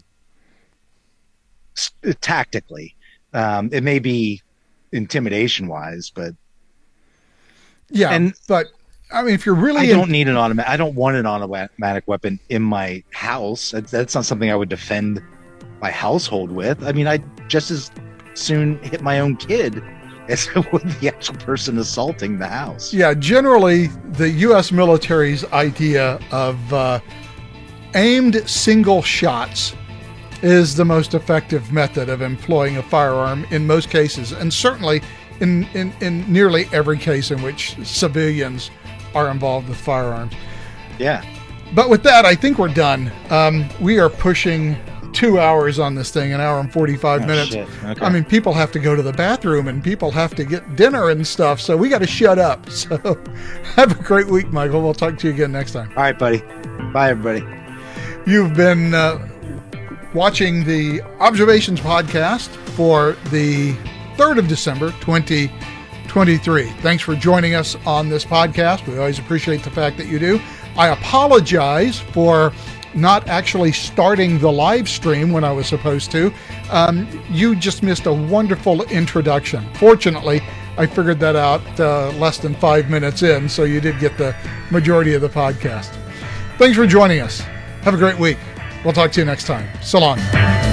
tactically. Um, it may be intimidation wise, but yeah. And but I mean, if you're really, I don't in- need an automatic. I don't want an automatic weapon in my house. That's, that's not something I would defend my household with. I mean, I just as soon hit my own kid as it would the actual person assaulting the house. Yeah, generally the U S military's idea of uh, aimed single shots is the most effective method of employing a firearm in most cases, and certainly in, in, in nearly every case in which civilians are involved with firearms. Yeah. But with that, I think we're done. Um, we are pushing two hours on this thing, an hour and forty-five oh, minutes. Shit. Okay. I mean, people have to go to the bathroom and people have to get dinner and stuff, so we got to shut up. So have a great week, Michael. We'll talk to you again next time. All right, buddy. Bye, everybody. You've been uh, watching the Observations podcast for the third of December, twenty twenty-three. Thanks for joining us on this podcast. We always appreciate the fact that you do. I apologize for not actually starting the live stream when I was supposed to. Um, you just missed a wonderful introduction. Fortunately, I figured that out uh, less than five minutes in, so you did get the majority of the podcast. Thanks for joining us. Have a great week. We'll talk to you next time. So long.